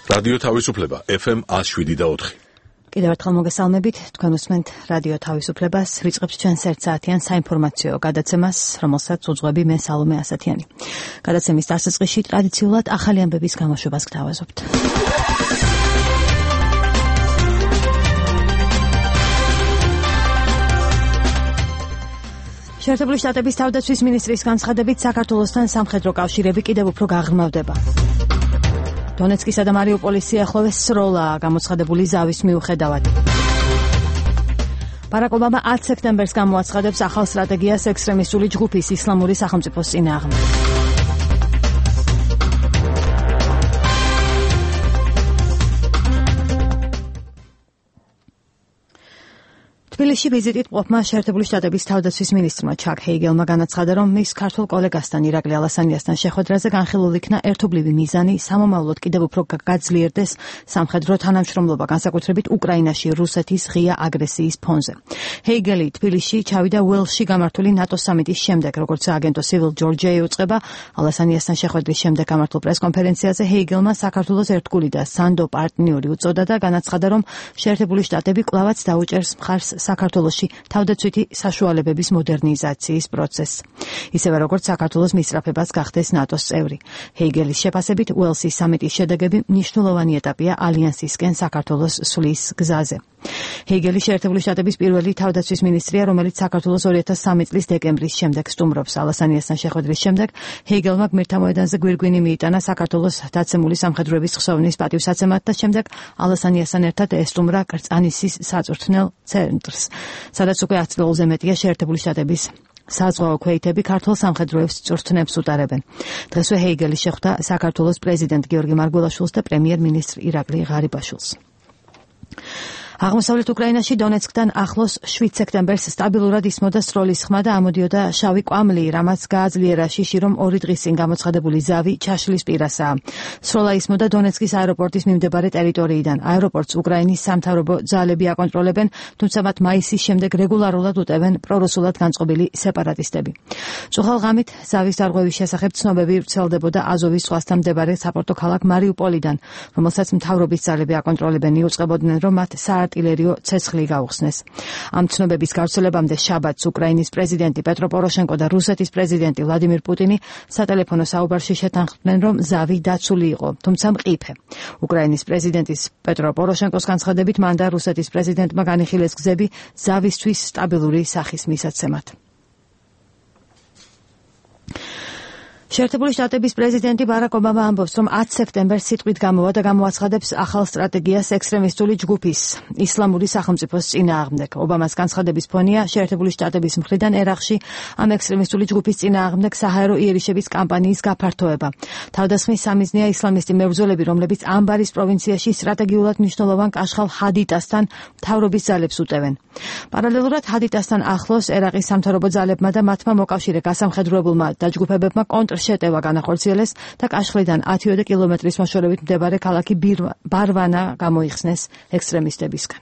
რადიო თავისუფლება FM 107.4. კიდევ ერთხელ მოგესალმებით, თქვენ უსმენთ რადიო თავისუფლებას, რიწყებს ჩვენს 1 საათიან საინფორმაციო გადაცემას, რომელსაც უძღვები მე სალომე ასათიანი. გადაცემის დასაწყისში ტრადიციულად ახალი ამბების გამოშვებას გთავაზობთ. შეერთებული შტატების თავდაცვის მინისტრის განცხადებით, საქართველოსთან სამხედრო კავშირები კიდევ უფრო გაღრმავდება. დონეცკისა და მარიუპოლის სიახლოვეს სროლაა გამოცხადებული ზავის მიუხედავად. ბარაკ ობამა 10 სექტემბერს გამოაცხადებს ახალ სტრატეგიას ექსტრემისტული ჯგუფის ისლამური სახელმწიფოს წინააღმდეგ. თბილისში ვიზიტით მყოფმა შეერთებული შტატების თავდაცვის მინისტრმა ჩაკ ჰეიგელმა განაცხადა, რომ მის ქართულ კოლეგასთან ირაკლი ალასანიასთან შეხვედრაზე განხილულ იქნა ერთობლივი მიზანი სამომავლოდ კიდევ უფრო გაძლიერდეს სამხედრო თანამშრომლობა, განსაკუთრებით უკრაინაში რუსეთის ღია აგრესიის ფონზე. ჰეიგელი თბილისში ჩავიდა უელსში გამართული ნატოს სამიტის შემდეგ, როგორც სააგენტო Civil Georgia უწყება. ალასანიასთან შეხვედრის შემდეგ გამართულ პრესკონფერენციაზე ჰეიგელმა საქართველოს ერთგული და სანდო პარტნიორი უწოდა და განაცხადა, რომ შეერთებული შტატები კვლავაც დაუჭერს მხარს საქართველოში თავდაცვითი საშუალებების მოდერნიზაციის პროცესს. ისევე როგორც საქართველოს მისწრაფებას გახდეს ნატოს წევრი. ჰეიგელის შეფასებით, უელსის სამიტის შედეგები მნიშვნელოვანი ეტაპია ალიანსისკენ საქართველოს სვლის გზაზე. ჰეიგელი შეერთებული შტატების პირველი თავდაცვის მინისტრია, რომელიც საქართველოს 2003 წლის დეკემბრის შემდეგ სტუმრობს. ალასანიასთან შეხვედრის შემდეგ ჰეიგელმა გმირთა მოედანზე გვირგვინი მიიტანა საქართველოს დაცემული სამხედროების ხსოვნის პატივსაცემად და შემდეგ ალასანიასთან ერთად ესტუმრა კრწანისის საწვრთნელ ცენტრს, სადაც უკვე 10 წელზე მეტია შეერთებული შტატების საზღვაო ქვეითები ქართულ სამხედროებს წვრთნებს უტარებენ. დღესვე ჰეიგელი შეხვდა საქართველოს პრეზიდენტ გიორგი მარგველაშვილს და პრემიერ-მინისტრ ირაკლი ღარიბაშვილს. აღმოსავლეთ უკრაინაში დონეცკთან ახლოს 7 სექტემბერს სტაბილურად ისმოდა სროლის ხმა და ამოდიოდა შავი კვამლი, რამაც გააძლიერა შიში, რომ 2 დღის წინ გამოცხადებული ზავი ჩაშლის პირასაა. სროლა ისმოდა დონეცკის აეროპორტის მიმდებარე ტერიტორიიდან. აეროპორტს უკრაინის სამთავრობო ძალები აკონტროლებენ, თუმცა მათ მაისის შემდეგ რეგულარულად უტევენ პრორუსულად განწყობილი სეპარატისტები. წუხალ ღამით ზავის დარღვევის შესახებ ცნობები ვრცელდებოდა აზოვის ზღვასთან მდებარე საპორტო ქალაქ მარიუპოლიდან, რომელსაც მთავრობის ძალები აკონტროლებენ. იუწყებოდნენ, რომ მათ არტილერიო ცეცხლი გაუხსნეს. ამ ცნობების გავრცელებამდე შაბათს უკრაინის პრეზიდენტი პეტრო პოროშენკო და რუსეთის პრეზიდენტი ვლადიმირ პუტინი სატელეფონო საუბარში შეთანხმდნენ, რომ ზავი დაცული იყო, თუმცა მყიფე. უკრაინის პრეზიდენტის პეტრო პოროშენკოს განცხადებით, მან და რუსეთის პრეზიდენტმა განიხილეს გზები ზავისთვის სტაბილური სახის მისაცემად. შეერთებული შტატების პრეზიდენტი ბარაკ ობამა ამბობს, რომ 10 სექტემბერს სიტყვით გამოვა და გამოაცხადებს ახალ სტრატეგიას ექსტრემისტული ჯგუფის ისლამური სახელმწიფოს წინააღმდეგ. ობამას განცხადების ფონია შეერთებული შტატების მხრიდან ერაყში ამ ექსტრემისტული ჯგუფის წინააღმდეგ საჰაერო იერიშების კამპანიის გაფართოება. თავდასხმის სამიზნეა ისლამისტი მებრძოლები, რომლებიც ამბარის პროვინციაში სტრატეგიულად მნიშვნელოვან კაშხალ ჰადიტასთან მთავრობის ძალებს უტევენ. პარალელურად ჰადიტასთან ახლოს ერაყის სამთავრობო ძალებმა და მათმა მოკავშირე გასამხედროებულმა დაჯგუფებებმა შეტევა განახორციელეს და კაშხლიდან 10 კილომეტრის მოშორებით მდებარე ქალაქი ბარვანა გამოიხსნეს ექსტრემისტებისგან.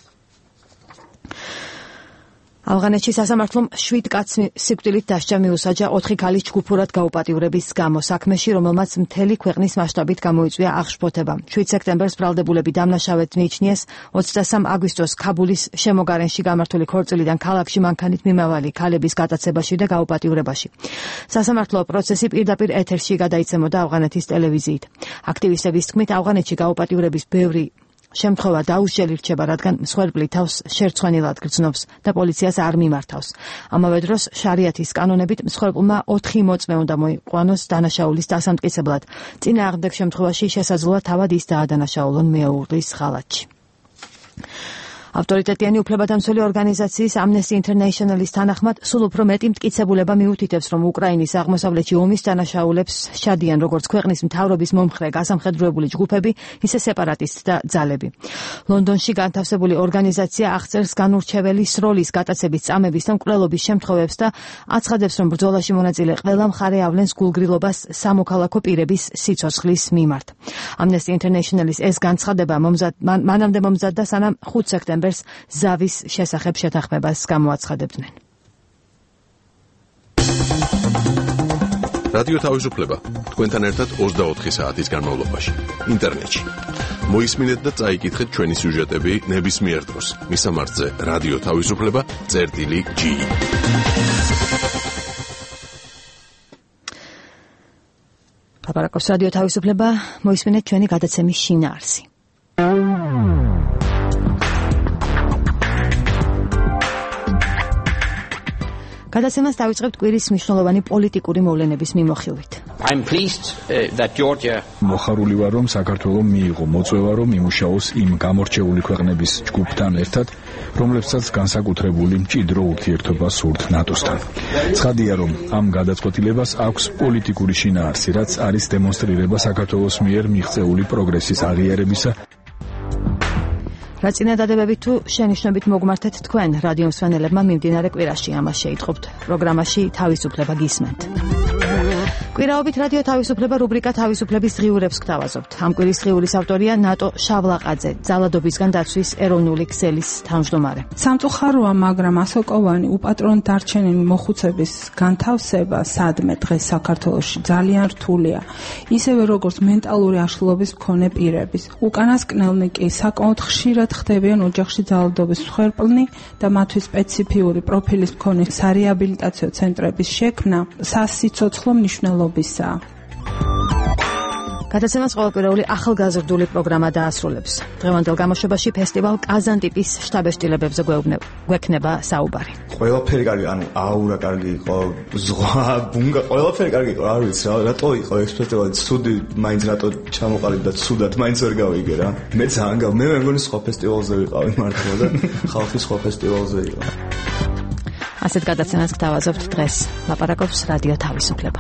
ავღანეთში სასამართლომ 7 კაცს სიკვდილით დასჯა მიუსაჯა 4 ქალის ჯგუფურად გაუპატიურების გამო საქმეში, რომელმაც მთელი ქვეყნის მასშტაბით გამოიწვია აღშფოთება. 7 სექტემბერს ბრალდებულები დამნაშავედ მიიჩნიეს 23 აგვისტოს ქაბულის შემოგარენში გამართული ქორწილიდან ქალაქში მანქანით მიმავალი ქალების გატაცებაში და გაუპატიურებაში. სასამართლო პროცესი პირდაპირ ეთერში გადაიცემოდა ავღანეთის ტელევიზიით. აქტივისტების თქმით, ავღანეთში გაუპატიურების ბევრი შემთხვევა დაუსჯელი რჩება, რადგან მსხვერპლი თავს შერცხვენილად გრძნობს და პოლიციას არ მიმართავს. ამავე დროს შარიათის კანონებით მსხვერპლმა 4 მოწმე უნდა მოიყვანოს დანაშაულის დასამტკიცებლად. წინააღმდეგ შემთხვევაში შესაძლოა თავად ის დაადანაშაულონ მეუღლის ხალათში. ავტორიტეტიანი უფლებადამცველი ორგანიზაციის Amnesty International-ის თანახმად, სულ უფრო მეტი მტკიცებულება მიუთითებს, რომ უკრაინის აღმოსავლეთში ომის დანაშაულებს შადიან როგორც ქვეყნის მთავრობის მომხრე გასამხედროებული ჯგუფები, ისე სეპარატისტ და ძალები. ლონდონში განთავსებული ორგანიზაცია აღწერს განურჩეველი სროლის გატაცების წამების და მკვლელობის შემთხვევებს და აცხადებს, რომ ბრძოლაში მონაწილე ყველა მხარე ავლენს გულგრილობას სამოქალაქო პირების სიცოცხლის მიმართ. Amnesty International-ის ეს განცხადება მანამდე მომზადდა, სანამ 5 სექტემბერს ზავის შესახებ შეთანხმებას გამოაცხადებდნენ. რადიო თავისუფლება თქვენთან ერთად 24 საათის განმავლობაში ინტერნეტში. მოისმინეთ და წაიკითხეთ ჩვენი სიუჟეტები ნებისმიერ დროს. მისამართზე რადიო თავისუფლება.ge. ლაპარაკობს რადიო თავისუფლება, მოისმინეთ ჩვენი გადაცემის შინაარსი. გადაცემას დავიწყებთ კვირის მნიშვნელოვანი პოლიტიკური მოვლენების მიმოხილვით. I'm pleased that Georgia მოხარული ვარ, რომ საქართველო მიიღო მოწვევა, რომ იმუშაოს იმ გამორჩეული ქვეყნების ჯგუფთან ერთად, რომლებსაც განსაკუთრებული მჭიდრო ურთიერთობა სურთ ნატოსთან. ცხადია, რომ ამ გადაწყვეტილებას აქვს პოლიტიკური შინაარსი, რაც არის დემონსტრირება საქართველოს მიერ მიღწეული პროგრესის აღიარებისა. რა წინადადებებით თუ შენიშვნებით მოგმართეთ თქვენ რადიო მსმენელებმა მიმდინარე კვირაში, ამას შეიტყობთ პროგრამაში თავისუფლება გისმენთ. კვირაობით რადიო თავისუფლება რუბრიკა თავისუფლების ღიურებს გთავაზობთ. ამ კვირის ღიურის ავტორია ნატო შავლაყაძე, ძალადობისგან დაცვის ეროვნული ქსელის თავმჯდომარე. სამწუხაროა, მაგრამ ასოკოვანი უპატრონო დარჩენილი მოხუცების განთავსება სადმე დღეს საქართველოში ძალიან რთულია. ისევე როგორც მენტალური აშლილობის მქონე პირების. უკანასკნელნი კი საკმაოდ ხშირად ხდებიან ოჯახში ძალადობის მსხვერპლნი და მათთვის სპეციფიური პროფილის მქონე სარეაბილიტაციო ცენტრების შექმნა სასიცოცხლო მნიშვნელობისაა. გადაცემას ყოველკვირეული ახალგაზრდული პროგრამა დაასრულებს. დღევანდელ გამოშვებაში ფესტივალ კაზანტიპის შტაბ-ეშტილებებზე გვექნება საუბარი. ყველაფერი კარგი, ანუ აურა კარგი იყო, ზღვა, ბუნგა, ყველაფერი კარგი იყო, არ ვიცი, რატო იყო ეს ფესტივალი ცუდი, მაინც რატო ჩამოყალიბდა და ცუდად, მაინც ვერ გავიგე რა. მე ძალიან მე მეგონის სხვა ფესტივალზე ვიყავი მართლა და ხალხის სხვა ფესტივალზე იყო. ასეთ გადაცემას გთავაზობთ დღეს. ლაპარაკობს რადიო თავისუფლება.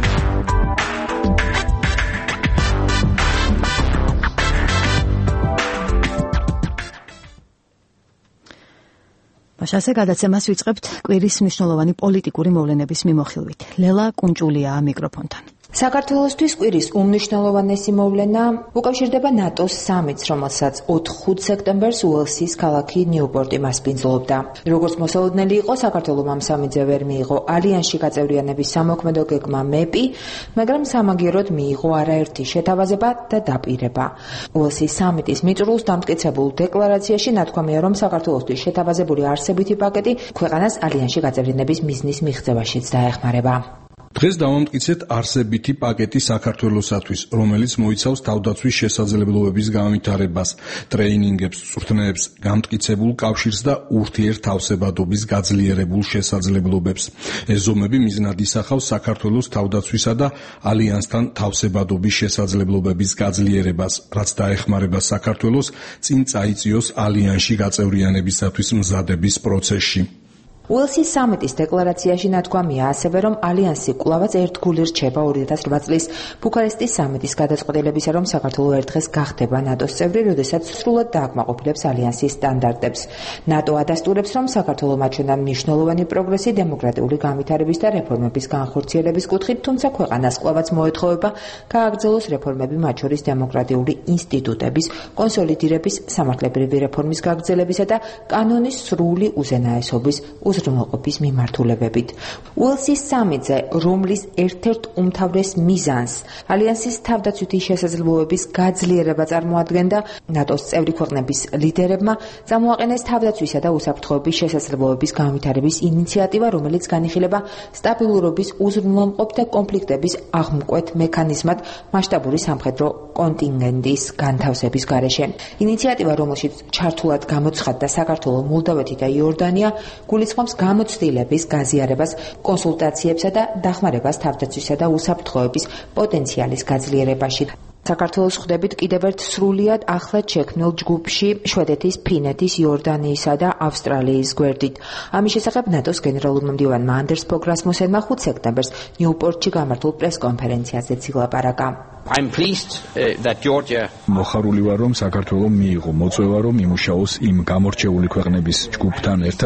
ასე გადაცემას ვიწყებთ კვირის მნიშვნელოვანი პოლიტიკური მოვლენების მიმოხილვით. ლელა კუნჭულია მიკროფონთან. საქართველოსთვის კვირის უმნიშვნელოვანესი მოვლენა უკავშირდება ნატოს სამიტს, რომელსაც 4 სექტემბერს უელსის ქალაქი ნიუპორტი მასპინძლობდა. როგორც მოსალოდნელი იყო, საქართველომ ამ სამიტზე ვერ მიიღო ალიანსში გაწევრიანების სამოქმედო გეგმა მეპი, მაგრამ სამაგიეროდ მიიღო არაერთი შეთავაზება და დაპირება. უელსის სამიტის მიწურულს დამტკიცებულ დეკლარაციაში ნათქვამია, რომ საქართველოსთვის შეთავაზებული არსებითი პაკეტი ქვეყანას ალიანსში გაწევრიანების მიზნის მიღწევაშიც დაეხმარება. დღეს დავამტკიცეთ არსებითი პაკეტი საქართველოსათვის, რომელიც მოიცავს თავდაცვის შესაძლებლობების განვითარებას, ტრეინინგებს, წვრთნებს, გამტკიცებულ კავშირს და ურთიერთთავსებადობის გაძლიერებულ შესაძლებლობებს. ეს ზომები მიზნად ისახავს საქართველოს თავდაცვისა და ალიანსთან თავსებადობის შესაძლებლობების გაძლიერებას, რაც დაეხმარება საქართველოს წინ წაიწიოს ალიანსში გაწევრიანებისათვის მზადების პროცესში. უელსის სამიტის დეკლარაციაში ნათქვამია ასევე, რომ ალიანსი კვლავაც ერთგული რჩება 2008 წლის ბუქარესტის სამიტის გადაწყვეტილებისა, რომ საქართველო ერთ დღეს გახდება ნატოს წევრი, როდესაც სრულად დააკმაყოფილებს ალიანსის სტანდარტებს. ნატო ადასტურებს, რომ საქართველო მაჩვენა მნიშვნელოვანი პროგრესი დემოკრატიული განვითარების და რეფორმების განხორციელების კუთხით, თუმცა ქვეყანას კვლავაც მოეთხოვება გააგრძელოს რეფორმები, მათ შორის დემოკრატიული ინსტიტუტების კონსოლიდირების, სამართლებრივი რეფორმის გაგრძელებისა და კანონის სრული უზენაესობის უზრუნველყოფის მიმართულებებით. უელსის სამიტზე, რომლის ერთ-ერთ უმთავრეს მიზანს ალიანსის თავდაცვითი შესაძლებლობების გაძლიერება წარმოადგენდა, ნატოს წევრი ქვეყნების ლიდერებმა წამოაყენეს თავდაცვისა და უსაფრთხოების შესაძლებლობების განვითარების ინიციატივა, რომელიც განიხილება სტაბილურობის, უზრუნველყოფ და კონფლიქტების აღმკვეთ მექანიზმად მასშტაბური სამხედრო კონტინგენტის განთავსების გარეშე. ინიციატივა, რომელშიც ჩართულად გამოცხადდა საქართველო, მოლდავეთი და იორდანია, გულისხმობს გამოცდილების გაზიარებას, კონსულტაციებსა და დახმარებას თავდაცვისა და უსაფრთხოების პოტენციალის გაძლიერებაში. საქართველოს ხვდებით კიდევ ერთ სრულიად ახლად შექმნილ ჯგუფში შვედეთის, ფინეთის, იორდანიისა და ავსტრალიის გვერდით. ამის შესახებ ნატოს გენერალურმა მდივანმა ანდერს ფოგ რასმუსენმა 5 სექტემბერს ნიუპორტში გამართულ პრეს-კონფერენციაზე ილაპარაკა. I'm pleased that Georgia მოხარული ვარ, რომ საქართველო მიიღო მოწვევა, რომ იმუშაოს იმ გამორჩეული ქვეყნების ჯგუფთან ერთად,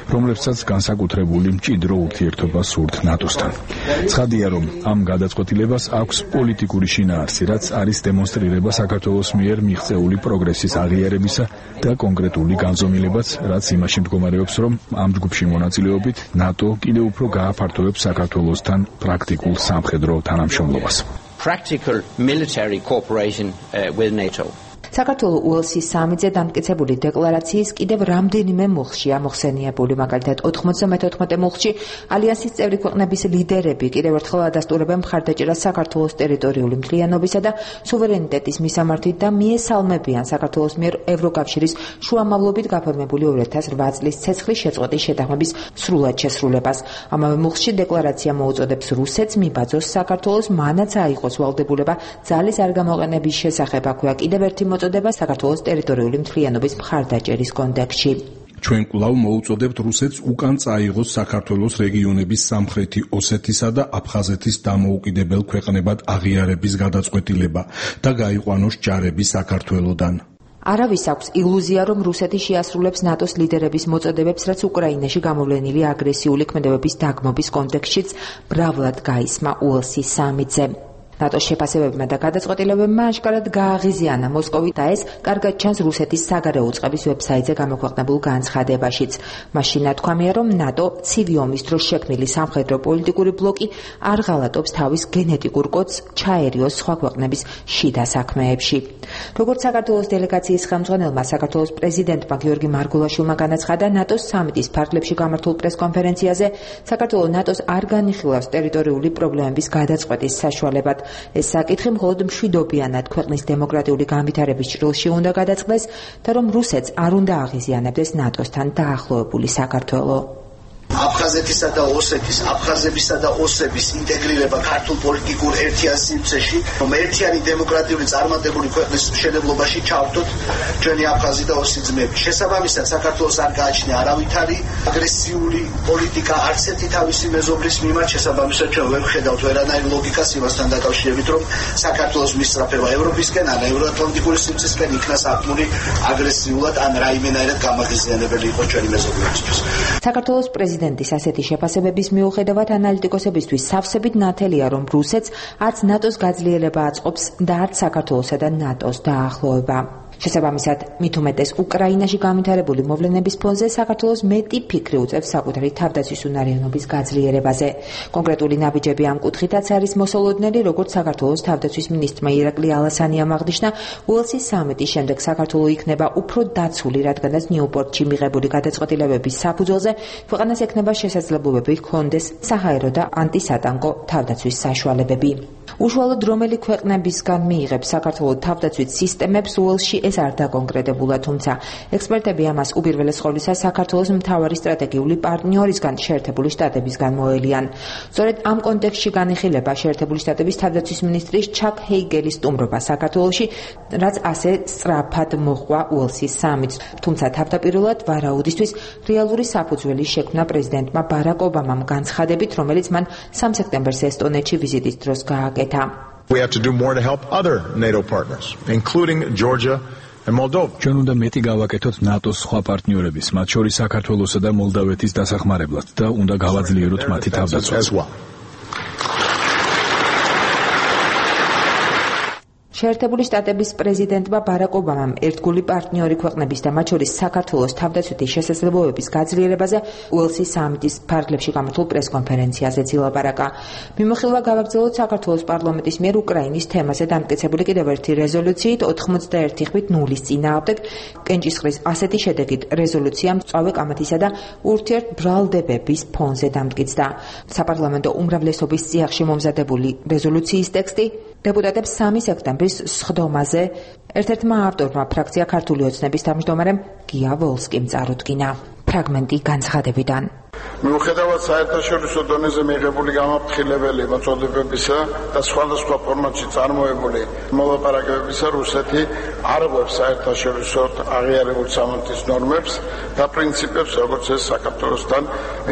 რომლებსაც განსაკუთრებული მჭიდრო ურთიერთობა სურთ ნატოსთან. ცხადია, რომ ამ გადაწყვეტილებას აქვს პოლიტიკური შინაარსი, რაც არის დემონსტრირება საქართველოს მიერ მიღწეული პროგრესის აღიარებისა და კონკრეტული განზომილებაც, რაც იმაში მდგომარეობს, რომ ამ ჯგუფში მონაწილეობით ნატო კიდევ უფრო გააფართოვებს საქართველოსთან პრაქტიკულ სამხედრო თანამშრომლობას. Practical military cooperation with NATO. საქართველოს უელსის სამიტზე დამტკიცებული დეკლარაციის კიდევ რამდენიმე მუხშია მოხსენიებული, მაგალითად 94 მუხში ალიანსის წევრი ქვეყნების ლიდერები კიდევ ერთხელ ადასტურებენ მხარდაჭერას საქართველოს ტერიტორიული მთლიანობისა და სუვერენიტეტის მისამართით და მიესალმებიან საქართველოს მიერ ევროკავშირის შუამავლობით გაფორმებული 2008 წლის ცეცხლის შეწყვეტის შეთანხმების სრულად შესრულებას. ამავე მუხში დეკლარაცია მოუწოდებს რუსეთს მიბაძოს საქართველოს მანაც აიღოს ვალდებულება ძალის არ გამოყენების შესახებ. აქვეა კიდევ ერთი მოწოდება საქართველოს ტერიტორიული მთლიანობის მხარდაჭერის კონტექსტში. ჩვენ კვლავ მოუწოდებთ რუსეთს უკან წაიღოს საქართველოს რეგიონების სამხრეთი ოსეთისა და აფხაზეთის დამოუკიდებელ ქვეყნებად აღიარების გადაწყვეტილება და გაიყვანოს ჯარები საქართველოდან. არავის აქვს ილუზია, რომ რუსეთი შეასრულებს ნატოს ლიდერების მოწოდებებს, რაც უკრაინაში გამოვლენილი აგრესიული ქმედებების დაგმობის კონტექსტშიც მრავლად გაისმა უელსის სამიტზე. ნატოს შეფასებებმა და გადაწყვეტილებებმა აშკარად გააღიზიანა მოსკოვი და ეს კარგად ჩანს რუსეთის საგარეო წყების ვებსაიტზე გამოქვეყნებულ განცხადებაშიც. მაშინ ნათქვამია, რომ ნატო ცივი ომის დროს შექმნილი სამხედრო პოლიტიკური ბლოკი არ ღალატობს თავის გენეტიკურ კოდს ჩაერიოს სხვა ქვეყნების შიდა საქმეებში. როგორც საქართველოს დელეგაციის ხელმძღვანელმა საქართველოს პრეზიდენტმა გიორგი მარგულაშვილმა განაცხადა ნატოს სამიტის ფარგლებში გამართულ პრესკონფერენციაზე, საქართველოს ნატოს არ განიხილავს ტერიტორიული პრობლემების გადაწყვეტის საშუალებად. ეს საკითხი მხოლოდ მშვიდობიანად ქვეყნის დემოკრატიული განვითარების ჭრილში უნდა გადაწყდეს და რომ რუსეთს არ უნდა აღიზიანებდეს ნატოსთან დაახლოებული საქართველო. აფხაზეთისა და ოსეთის, აფხაზებისა და ოსების ინტეგრირება ქართულ პოლიტიკურ ერთიან სივრცეში, რომ ერთიანი დემოკრატიული წარმატებული ქვეყნის მშენებლობაში ჩავთოთ ჩვენი აფხაზი და ოსი ძმები. შესაბამისად, საქართველოს არ გააჩნია არავითარი აგრესიული პოლიტიკა არც ერთი თავისი მეზობლის მიმართ. შესაბამისად, ჩვენ ვერ ვხედავთ ვერანაირ ლოგიკას იმასთან დაკავშირებით, რომ საქართველოს მისწრაფება ევროპისკენ ან ევროატლანტიკური სივრცისკენ იქნა საკმული აგრესიულად ან რაიმენაირად გამაღიზიანებელი იყოს ჩვენი მეზობლებისთვის. საქართველოს პრეზიდენტის ასეთი შეფასებების მიუხედავად ანალიტიკოსებისთვის სავსებით ნათელია, რომ რუსეთს არც ნატოს გაძლიერება აწყობს და არც საქართველოსა და ნატოს დაახლოება. შესაბამისად, მით უმეტეს უკრაინაში განვითარებული მოვლენების ფონზე საქართველოს მეტი ფიქრი უწევს საკუთარი თავდაცვის უნარიანობის გაძლიერებაზე. კონკრეტული ნაბიჯები ამ კუთხითაც არის მოსალოდნელი, როგორც საქართველოს თავდაცვის მინისტრმა ირაკლი ალასანიამ აღნიშნა, უელსის სამიტის შემდეგ საქართველო იქნება უფრო დაცული, რადგანაც ნიუპორტში მიღებული გადაწყვეტილებების საფუძველზე ქვეყანას ექნება შესაძლებლობები ჰქონდეს საჰაერო და ანტისატანკო თავდაცვის საშუალებები. უშუალოდ რომელი ქვეყნებისგან მიიღებს საქართველოს თავდაცვით სისტემებს უელსში ეს არ დაკონკრეტებულა, თუმცა ექსპერტები ამას უპირველეს ყოვლისა საქართველოს მთავარი სტრატეგიული პარტნიორისგან შეერთებული შტატებისგან მოელიან. სწორედ ამ კონტექსტში განიხილება შეერთებული შტატების თავდაცვის მინისტრის ჩაკ ჰეიგელის სტუმრობა საქართველოში, რაც ასე სწრაფად მოჰყვა უელსის სამიტს. თუმცა თავდაპირველად ვარაუდისთვის რეალური საფუძველი შექმნა პრეზიდენტმა ბარაკ ობამამ განცხადებით, რომელიც მან 3 სექტემბერს ესტონეთში ვიზიტის დროს გააკეთა. We have to do more to help other NATO partners, including Georgia and Moldova. ჩვენ უნდა მეტი გავაკეთოთ ნატოს სხვა პარტნიორების, მათ შორის საქართველოსა და მოლდავეთის დასახმარებლად და უნდა გავაძლიეროთ მათი თავდაცვა. შეერთებული შტატების პრეზიდენტმა ბარაკ ობამამ ერთგული პარტნიორი ქვეყნების და მათ შორის საქართველოს თავდაცვითი შესაძლებლობების გაძლიერებაზე უელსის სამიტის ფარგლებში გამართულ პრესკონფერენციაზე ილაპარაკა. მიმოხილვა გავაგრძელოთ საქართველოს პარლამენტის მიერ უკრაინის თემაზე დამტკიცებული კიდევ ერთი რეზოლუციით 91-0 წინააღმდეგ კენჭისყრის ასეთი შედეგით რეზოლუციამ სწავე კამათისა და ურთიერთბრალდებების ფონზე დამტკიცდა. საპარლამენტო უმრავლესობის წიაღში მომზადებული რეზოლუციის ტექსტი დეპუტატებს 3 სექტემბრის სხდომაზე ერთ-ერთმა ავტორმა ფრაქცია ქართული ოცნების თავმჯდომარემ გია ვოლსკიმ წარუდგინა. ფრაგმენტი განცხადებიდან. მიუხედავად საერთაშორისო დონეზე მიღებული გამაფრთხილებელი მოწოდებებისა და სხვადასხვა ფორმატში წარმოებული მოლაპარაკებებისა, რუსეთი არ ღვევს საერთაშორისო აღიარებულ სამართლის ნორმებს და პრინციპებს, როგორც ეს საქართველოსთან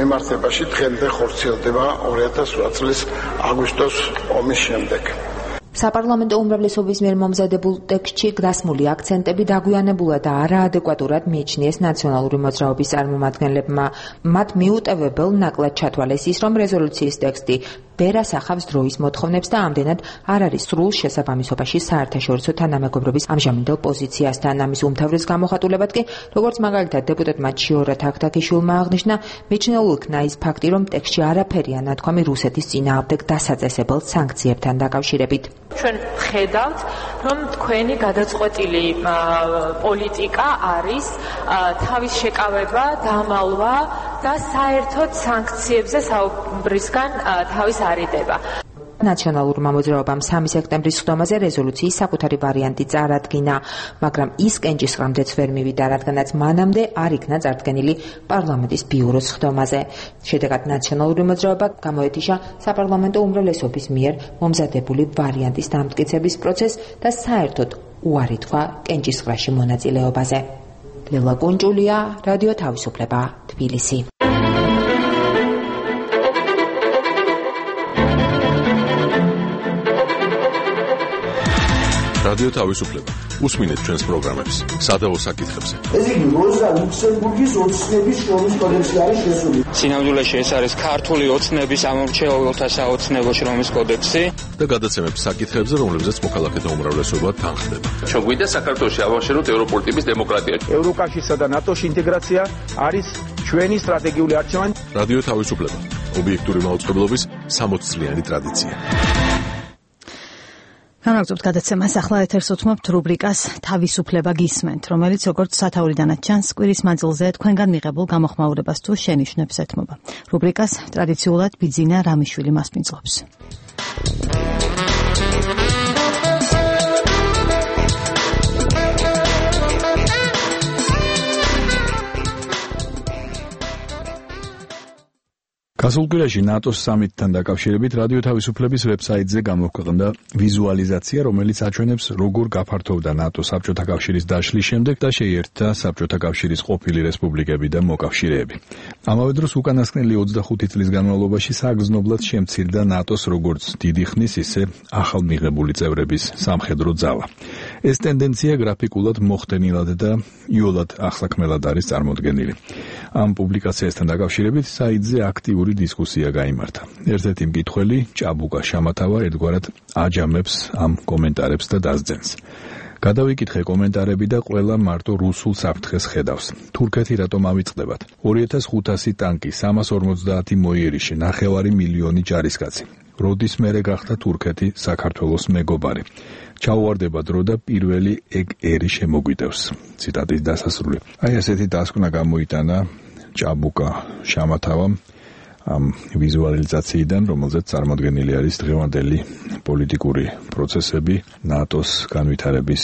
მიმართებაში დღემდე ხორციელდება 2008 წლის აგვისტოს ომის შემდეგ. საპარლამენტო უმრავლესობის მიერ მომზადებულ ტექსტში გასმული აქცენტები დაგვიანებულად და არაადეკვატურად მიიჩნიეს ნაციონალური მოძრაობის წარმომადგენლებმა. მათ მიუტევებელ ნაკლად ჩათვალეს ის, რომ რეზოლუციის ტექსტი ვერ ასახავს დროის მოთხოვნებს და ამდენად არ არის სრულ შესაბამისობაში საერთაშორისო თანამეგობრობის ამჟამინდელ პოზიციასთან. ამის უმთავრეს გამოხატულებად კი, როგორც მაგალითად დეპუტატმა ჩიორა თაქთაქიშვილმა აღნიშნა, მიჩნეულ იქნა ის ფაქტი, რომ ტექსტში არაფერია ნათქვამი რუსეთის წინააღმდეგ დასაწესებელ სანქციებთან დაკავშირებით. ჩვენ ვხედავთ, რომ თქვენი გადაწყვეტილი პოლიტიკა არის თავის შეკავება, დამალვა და საერთოდ სანქციებზე საუბრისგან თავის არიდება. ნაციონალურმა მოძრაობამ 3 სექტემბრის ხდომაზე რეზოლუციის საკუთარი ვარიანტი წარადგინა, მაგრამ ის კენჭისყრამდეც ვერ მივიდა, რადგანაც მანამდე არ იქნა წარდგენილი პარლამენტის ბიუროს ხდომაზე. შედეგად ნაციონალური მოძრაობა გამოეთიშა საპარლამენტო უმრავლესობის მიერ მომზადებული ვარიანტის დამტკიცების პროცესს და საერთოდ უარი თქვა კენჭისყრაში მონაწილეობაზე. ლელა კუნჭულია, რადიო თავისუფლება, თბილისი. რადიო თავისუფლება. უსმინეთ ჩვენს პროგრამებს სადაო საკითხებზე. ეს იგი როზა ლუქსემბურგის ოცნების შრომის კოდექსი არის შესული. სინამდვილეში ეს არის ქართული ოცნების ამომრჩეველთა საოცნებო შრომის კოდექსი და გადაცემებს საკითხებზე, რომლებზეც მოქალაქეთა უმრავლესობა თანხმდება. ჩვენ გვინდა საქართველოში ავაშენოთ ევროპული ტიპის დემოკრატია. ევროკავშირსა და ნატოში ინტეგრაცია არის ჩვენი სტრატეგიული არჩევანი. რადიო თავისუფლება. ობიექტური მაუწყებლობის 60 წლიანი ტრადიცია. განაგრძობთ გადაცემას, ახლა ეთერს უთმობთ რუბრიკას თავისუფლება გისმენთ, რომელიც როგორც სათაურიდანაც ჩანს, კვირის მანძილზე თქვენგან მიღებულ გამოხმაურებას თუ შენიშვნებს ეთმობა. რუბრიკას ტრადიციულად ბიძინა რამიშვილი მასპინძლობს. გასულ კვირაში ნატოს სამიტთან დაკავშირებით რადიო თავისუფლების ვებსაიტზე გამოქვეყნდა ვიზუალიზაცია, რომელიც აჩვენებს, როგორ გაფართოვდა ნატო საბჭოთა კავშირის დაშლის შემდეგ და შეიერთა საბჭოთა კავშირის ყოფილი რესპუბლიკები და მოკავშირეები. ამავე დროს უკანასკნელი 25 წლის განმავლობაში საგრძნობლად შემცირდა ნატოს როგორც დიდი ხნის, ისე ახალ მიღებული წევრების სამხედრო ძალა. ეს ტენდენცია გრაფიკულად მოხდენილად და იოლად ახსაქმელად არის წარმოდგენილი. ამ პუბლიკაციასთან დაკავშირებით საიტზე აქტიური დისკუსია გაიმართა. ერთ-ერთი მკითხველი, ჭაბუკა შამათავა, ერთგვარად აჯამებს ამ კომენტარებს და დასძენს. გადავიკითხე კომენტარები და ყველა მარტო რუსულ საფრთხეს ხედავს. თურქეთი რატომ ავიწყდებათ? 2500 ტანკი, 350 მოიერიში, 9 მილიონი ჯარისკაცი. როდის მერე გახდა თურქეთი საქართველოს მეგობარი? ჩაუვარდება დრო და პირველი ერი შემოგვიდევს. ციტატის დასასრული. აი ასეთი დასკვნა გამოიტანა ჭაბუკა შამათავამ ამ ვიზუალიზაციიდან, რომელზეც წარმოდგენილი არის დღევანდელი პოლიტიკური პროცესები ნატოს განვითარების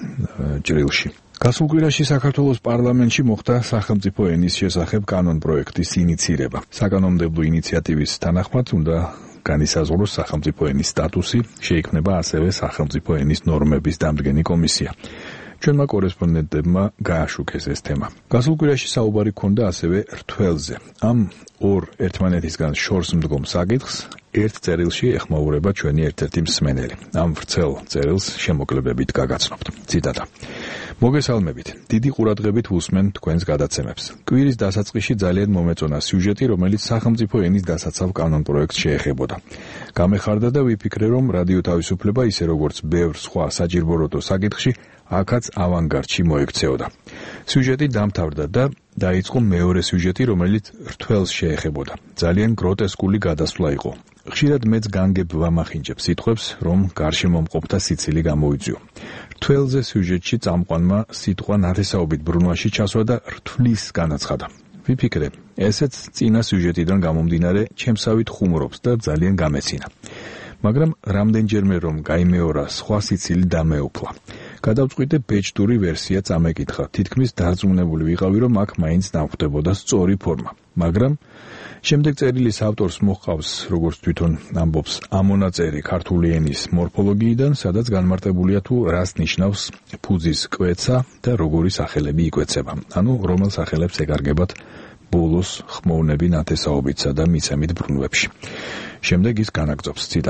ჭრილში. გასულ კვირაში საქართველოს პარლამენტში მოხდა სახელმწიფო ენის შესახებ კანონ-პროექტის ინიცირება. საკანონმდებლო ინიციატივის თანახმად უნდა განისაზღვროს სახელმწიფო ენის სტატუსი, შეიქმნება ასევე სახელმწიფო ენის ნორმების დამდგენი კომისია. ჩვენმა კორესპონდენტებმა გააშუქეს ეს თემა. გასულ კვირაში საუბარი ჰქონდა ასევე რთველზე. ამ ორ ერთმანეთისგან შორს მდგომ საკითხს ერთ წერილში ეხმაურება ჩვენი ერთ-ერთი მსმენელი. ამ ვრცელ წერილს შემოკლებებით გაგაცნობთ. ციტატა. მოგესალმებით. დიდი ყურადღებით ვუსმენ თქვენს გადაცემებს. კვირის დასაწყისში ძალიან მომეწონა სიუჟეტი, რომელიც სახელმწიფო ენის დასაცავ კანონ-პროექტს შეეხებოდა. გამეხარდა და ვიფიქრე, რომ რადიო თავისუფლება ისე როგორც ბევრ სხვა საჭიროებო საკითხში აქაც ავანგარდში მოექცეოდა. სიუჟეტი დამთავრდა და დაიწყო მეორე სიუჟეტი, რომელიც რთველს შეეხებოდა. ძალიან გროტესკული გადასვლა იყო. ხშირად მეც განგებ ვამახინჯებ სიტყვებს, რომ გარშემომყოფთა სიცილი გამოიწვიო. რთველზე სიუჟეტში წამყვანმა სიტყვა ნათესაობით ბრუნვაში ჩასვა და რთვლის განაცხადა. ვიფიქრე, ესეც წინა სიუჟეტიდან გამომდინარე ჩემსავით ხუმრობს და ძალიან გამეცინა. მაგრამ რამდენჯერმე რომ გაიმეორა სხვა სიცილი დამეუფლა. გადავწყვიტე ბეჭდური ვერსია წამეკითხა. თითქმის დარწმუნებული ვიყავი, რომ აქ მაინც დამხვდებოდა სწორი ფორმა. მაგრამ შემდეგ წერილის ავტორს მოჰყავს, როგორც თვითონ ამბობს, ამონაწერი ქართული ენის მორფოლოგიიდან, სადაც განმარტებულია თუ რას ნიშნავს ფუძის კვეცა და როგორი სახელები იკვეცება. ანუ რომელ სახელებს ეკარგებათ ბოლოს ხმოვნები ნათესაობიცა და მიცემით ბრუნვებში. შემდეგ ის განაგრძობს, ციტატა.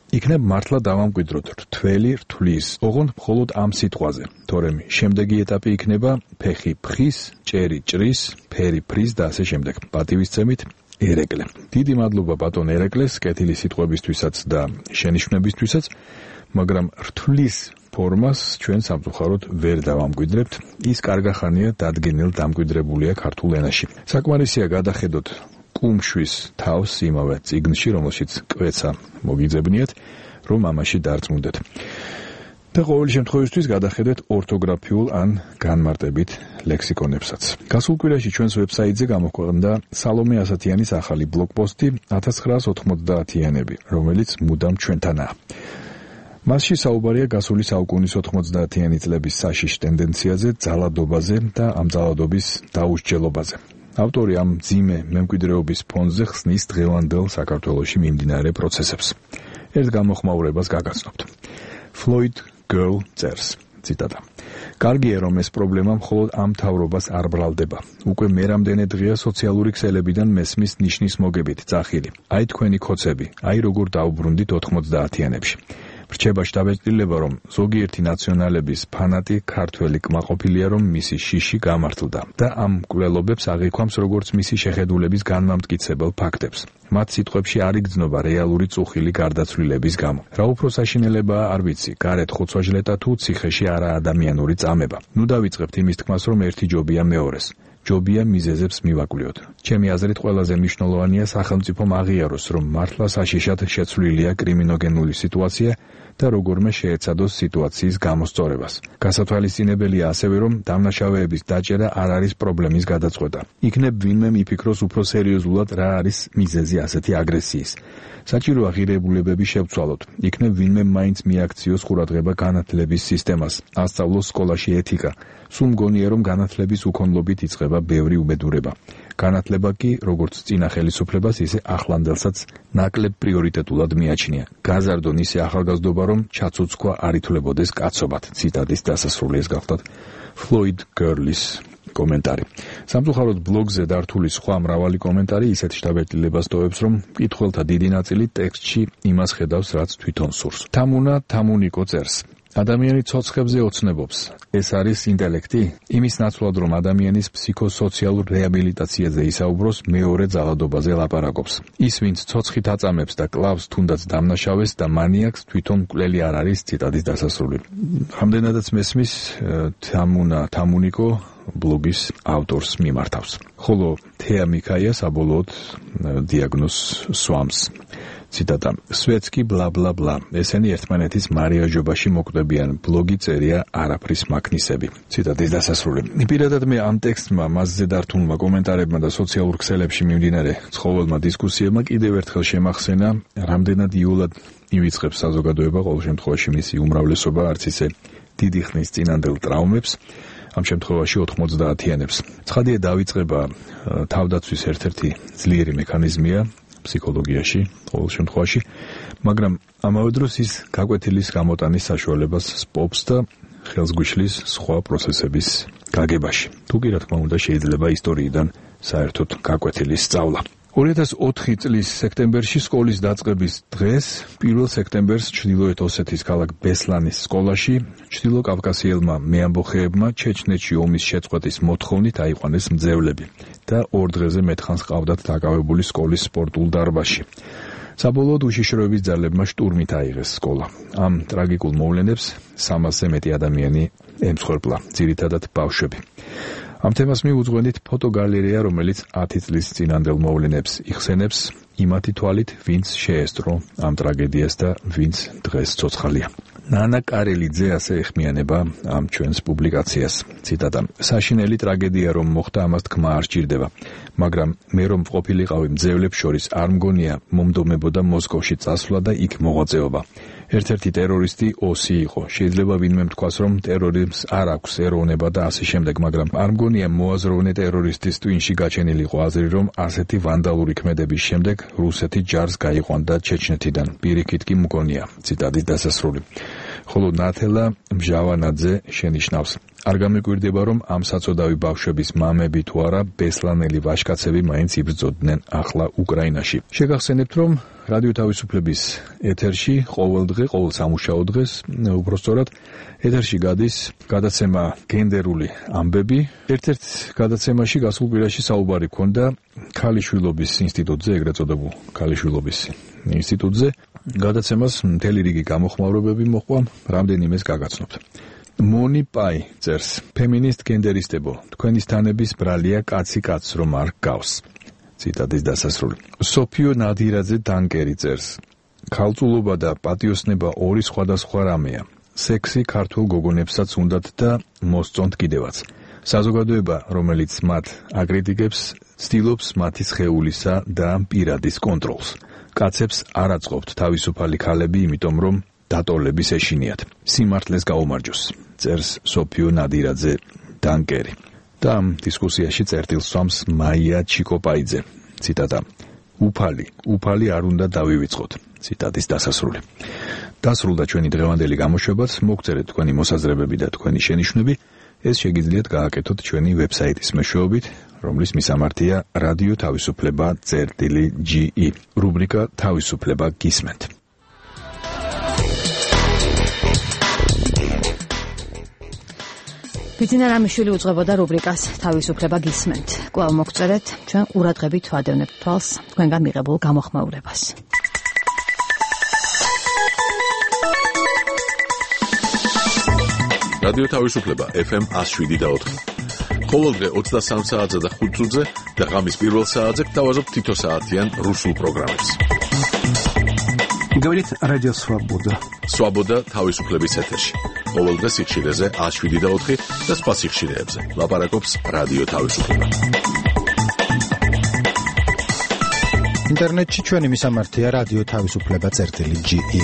იქნებ მართლა დავამკვიდროთ რთველი რთulis ოღონდ მხოლოდ ამ სიტყვაზე, თორემ შემდეგი ეტაპი იქნება ფეხი ფხის, ჭერი ჭრის, ფერი ფრის და ასე შემდეგ. პატივისცემით ერეკლე. დიდი მადლობა ბატონ ერეკლეს კეთილი სიტყვებისთვისაც და შენიშვნებისთვისაც, მაგრამ რთulis ფორმას ჩვენ სამწუხაროდ ვერ დავამკვიდრებთ. ის კარგახანია დადგენილ დამკვიდრებულია ქართულ ენაში. საკმარისია გადახედოთ კუმშვის თავს იმავე წიგნში, რომელშიც კვეცა მოგიძებნიათ, რომ ამაში დარწმუნდეთ. და ყოველი შემთხვევისთვის გადახედეთ ორთოგრაფიულ ან განმარტებით ლექსიკონებსაც. გასულ კვირაში ჩვენს ვებსაიტზე გამოქვეყნდა სალომე ასათიანის ახალი ბლოგპოსტი 1990-იანები, რომელიც მუდამ ჩვენთანაა. მასში საუბარია გასული საუკუნის 90-იანი წლების საშიშ ტენდენციაზე, ძალადობაზე და ამ ძალადობის დაუსჯელობაზე. ავტორი ამ მძიმე მემკვიდრეობის ფონზე ხსნის დღევანდელ საქართველოში მიმდინარე პროცესებს. ერთ გამოხმაურებას გაგაცნობთ. Floyd Girl წერს, ციტატა. კარგია, რომ ეს პრობლემა მხოლოდ ამ მთავრობას არ ბრალდება. უკვე მერამდენე დღეა სოციალური ქსელებიდან მესმის ნიშნის მოგებით ძახილი. აი თქვენი ქოცები, აი როგორ დაუბრუნდით 90-იანებში. რჩება შთაბეჭდილება, რომ ზოგიერთი ნაციონალების ფანატი ქართველი კმაყოფილია, რომ მისი შიში გამართლდა და ამ მკვლელობებს აღიქვამს როგორც მისი შეხედულების განმამტკიცებელ ფაქტებს. მათ სიტყვებში არ იგრძნობა რეალური წუხილი გარდაცვლილების გამო. რა უფრო საშინელებაა, არ ვიცი, გარეთ ხოცვა-ჟლეტა თუ ციხეში არაადამიანური წამება. ნუ დავიწყებთ იმის თქმას, რომ ერთი ჯობია მეორეს. ჯობია მიზეზებს მივაკვლიოთ. ჩემი აზრით ყველაზე მნიშვნელოვანია სახელმწიფომ აღიაროს, რომ მართლა საშიშად შეცვლილია კრიმინოგენული სიტუაცია და როგორმე შეეცადოს სიტუაციის გამოსწორებას. გასათვალისწინებელია ასევე, რომ დამნაშავეების დაჭერა არ არის პრობლემის გადაწყვეტა. იქნებ ვინმე მიფიქროს უფრო სერიოზულად რა არის მიზეზი ასეთი აგრესიის. საჭიროა ღირებულებები შევცვალოთ. იქნებ ვინმე მაინც მიაქციოს ყურადღება განათლების სისტემას, ასწავლოს სკოლაში ეთიკა. სულ მგონია, რომ განათლების უქონლობით იწყება ბევრი უბედურება. განათლება კი, როგორც წინა ხელისუფლებას, ისე ახლანდელსაც ნაკლებ პრიორიტეტულად მიაჩნია. გაზარდონ ისე ახალგაზრდობა, რომ ჩაცოცხვა არ ითვლებოდეს კაცობად. ციტატის დასასრული ეს გახლდათ Floyd Girl-ის კომენტარი. სამწუხაროდ ბლოგზე დართული სხვა მრავალი კომენტარი ისეთ შთაბეჭდილებას ტოვებს, რომ მკითხველთა დიდი ნაწილი ტექსტში იმას ხედავს, რაც თვითონ სურს. თამუნიკო წერს. ადამიანი ცოცხებზე ოცნებობს. ეს არის ინტელექტი? იმის ნაცვლად, რომ ადამიანის ფსიქოსოციალურ რეაბილიტაციაზე ისაუბროს, მეორე ძალადობაზე ლაპარაკობს. ის, ვინც ცოცხით აწამებს და კლავს თუნდაც დამნაშავეს და მანიაკს, თვითონ მკვლელი არ არის. ციტატის დასასრული. რამდენადაც მესმის თამუნიკო ბლოგის ავტორს მიმართავს. ხოლო თეა მიქაია საბოლოოდ დიაგნოზს სვამს. ციტატა. სვეტსკი ბლა ბლა ბლა. ესენი ერთმანეთის მარიაჟობაში მოკვდებიან. ბლოგი წერია არაფრის მაქნისები. ციტატის დასასრული. პირადად მე ამ ტექსტმა, მასზე დართულმა კომენტარებმა და სოციალურ ქსელებში მიმდინარე ცხოველმა დისკუსიებმა კიდევ ერთხელ შემახსენა, რამდენად იოლად ივიწყებს საზოგადოება ყოველ შემთხვევაში მისი უმრავლესობა არც ისე დიდი ხნის წინანდელ ტრაუმებს, ამ შემთხვევაში 90-იანებს. ცხადია დავიწყება თავდაცვის ერთ-ერთი ძლიერი მექანიზმია ფსიქოლოგიაში, ყოველ შემთხვევაში, მაგრამ ამავე დროს ის გაკვეთილის გამოტანის საშუალებას სპობს და ხელს გვიშლის სხვა პროცესების გაგებაში. თუ კი რა თქმა უნდა შეიძლება ისტორიიდან საერთოდ გაკვეთილის სწავლა. 2004 წლის სექტემბერში სკოლის დაწყების დღეს 1 სექტემბერს ჩრდილოეთ ოსეთის ქალაქ ბესლანის სკოლაში ჩრდილოკავკასიელმა მეამბოხეებმა ჩეჩნეთში ომის შეწყვეტის მოთხოვნით აიყვანეს მძევლები და 2 დღეზე მეტხანს ყავდათ დაკავებული სკოლის სპორტულ დარბაზში. საბოლოოდ უშიშროების ძალებმა შტურმით აიღეს სკოლა. ამ ტრაგიკულ მოვლენებს 300-ზე მეტი ადამიანი ემსხვერპლა, ძირითადად ბავშვები. ამ თემას მივუძღვენით ფოტოგალერეა, რომელიც 10 წლის წინანდელ მოვლენებს იხსენებს იმათი თვალით, ვინც შეესწრო ამ ტრაგედიას და ვინც დღეს ცოცხალია. ნანა კარელიძე ასე ეხმიანება ამ ჩვენს პუბლიკაციას. ციტატა. საშინელი ტრაგედია რომ მოხდა, ამას თქმა არ სჭირდება, მაგრამ მე რომ ყოფილიყავი მძევლებს შორის არ მგონია მომდომებოდა მოსკოვში წასვლა და იქ მოღვაწეობა. ერთ-ერთი ტერორისტი ოსი იყო. შეიძლება ვინმე თქვას, რომ ტერორიზმს არ აქვს ეროვნება და ასე შემდეგ, მაგრამ არ მგონია მოაზროვნე ტერორისტის ტვინში გაჩენილიყო აზრი, რომ ასეთი ვანდალური ქმედების შემდეგ რუსეთი ჯარს გაიყვანდა ჩეჩნეთიდან. პირიქით კი მგონია. ციტატის დასასრული. ხოლო ნათელა მჟავანაძე შენიშნავს. არ გამიკვირდება, რომ ამ საწოდავი ბავშვების მამები თუ არა ბესლანელი ვაჟკაცები მაინც იბრძოდნენ ახლა უკრაინაში. შეგახსენებთ, რომ რადიო თავისუფლების ეთერში ყოველდღე, ყოველ სამუშაო დღეს, უბრალოდ ეთერში გადის გადაცემა გენდერული ამბები. ერთ-ერთ გადაცემაში გასულ კვირაში საუბარი ჰქონდა ქალიშვილობის ინსტიტუტზე, ეგრეთ წოდებულ ქალიშვილობის ინსტიტუტზე. გადაცემას მთელი რიგი გამოხმაურებები მოჰყვა, რამდენიმეს გაგაცნობთ. მონი პაი წერს: ფემინისტ გენდერისტებო, თქვენი სტანების ბრალია კაცი კაცს რომ არ გავს. ციტატის დასასრული. სოფიო ნადირაძე დანკერი წერს: ქალწულობა და პატიოსნება ორი სხვადასხვა რამეა. სექსი ქართულ გოგონებსაც უნდათ და მოსწონთ კიდევაც. საზოგადოება, რომელიც მათ აკრიტიკებს, ცდილობს მათი სხეულისა და პირადის კონტროლს. კაცებს არ აწყობთ თავისუფალი ქალები, იმიტომ რომ დატოლების ეშინიათ. სიმართლეს გაუმარჯოს, წერს სოფიო ნადირაძე დანკერი. და ამ დისკუსიაში წერტილს სვამს მაია ჩიკოპაიძე. ციტატა: უფალი არ უნდა დავივიწყოთ. ციტატის დასასრული. დასრულდა ჩვენი დღევანდელი გამოშვებაც. მოგწერეთ თქვენი მოსაზრებები და თქვენი შენიშვნები. ეს შეგიძლიათ გააკეთოთ ჩვენი ვებსაიტის მეშვეობით, რომლის მისამართია რადიო თავისუფლება.ge. რუბრიკა თავისუფლება გისმენთ. ბიძინა რამიშვილი უძღვებოდა რუბრიკას თავისუფლება გისმენთ. კვლავ მოგწერეთ, ჩვენ ყურადღებით ვადევნებთ თვალს თქვენგან მიღებულ გამოხმაურებას. რადიო თავისუფლება FM 107.4. ყოველდღე 23 საათზე და 5 წუთზე და ღამის პირველ საათზე გთავაზობთ თითო საათიან რუსულ პროგრამებს. Говорит радио Свобода. Свобода თავისუფლების ეთერში. ყოველდღე სიხშირეზე 107.4 და სხვა სიხშირეებზე. ლაპარაკობს რადიო თავისუფლება. ინტერნეტში ჩვენი მისამართია რადიო თავისუფლება.ge.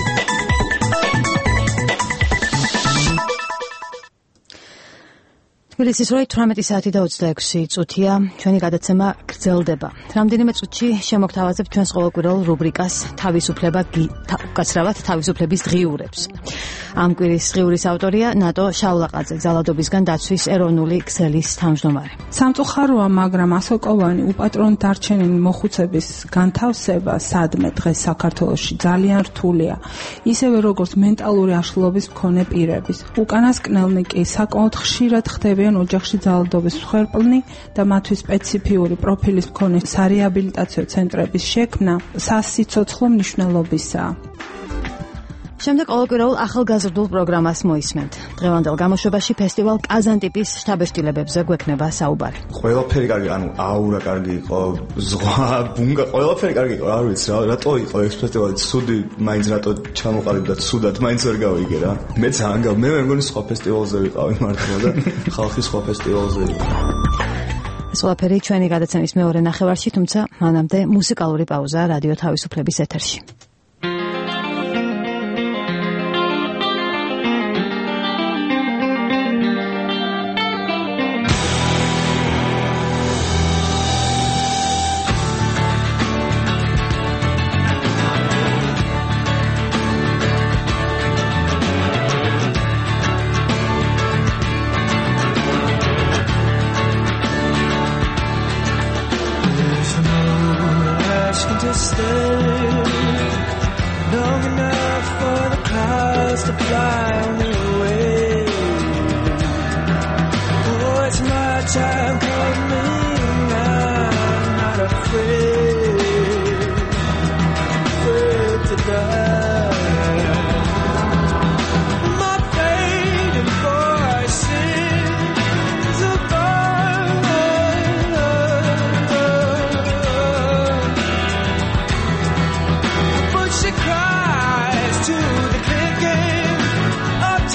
თბილისის 18 საათი და 26 წუთია. ჩვენი გადაცემა გრძელდება. რამდენიმე წუთში შემოგთავაზებ ჩვენს ყოველკვირეულ რუბრიკას თავისუფლება უკაცრავად თავისუფლების დღიურებს. ამ კვირის დღიურის ავტორია ნატო შავლაყაძე, ძალადობისგან დაცვის ეროვნული ქსელის თავმჯდომარე. სამწუხაროა, მაგრამ ასოკოვანი უპატრონო დარჩენილი მოხუცების განთავსება სადმე დღეს საქართველოში ძალიან რთულია. ისევე როგორც მენტალური აშლილობის მქონე პირების. უკანასკნელნი კი საკმაოდ ხშირად ხდებიან ოჯახში ძალადობის მსხვერპლნი და მათთვის სპეციფიური პროფილის მქონე სარეაბილიტაციო ცენტრების შექმნა სასიცოცხლო მნიშვნელობისაა. შემდეგ ყოველკვირეულ ახალგაზრდულ პროგრამას მოისმენთ. დღევანდელ გამოშვებაში ფესტივალ კაზანტიპის შთაბეჭდილებებზე გვექნება საუბარი. ყველაფერი კარგი, აურა კარგი იყო, ზღვა, ბუნგა, ყველაფერი კარგი იყო, არ ვიცი რატო იყო ეს ფესტივალი ცუდი, მაინც რატო ჩამოყალიბდა ცუდად, მაინც ვერ გავიგე რა. მე მგონი სხვა ფესტივალზე ვიყავი მართლა და ხალხი სხვა ფესტივალზე იყო. ეს ყველაფერი ჩვენი გადაცემის მეორე ნახევარში, თუმცა მანამდე მუსიკალური პაუზა რადიო თავისუფლების ეთერში. She cries to the kicking of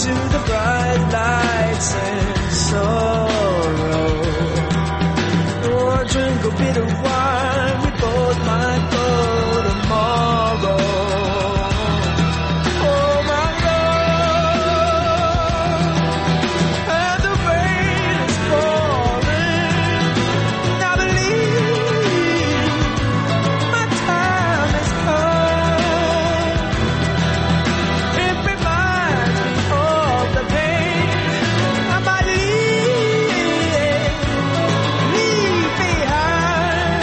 to the bright lights and sorrow. Oh, I drink a bit of wine, we both might go tomorrow. Oh my God, and the rain is falling. I believe my time has come. It reminds me of the pain I might leave behind.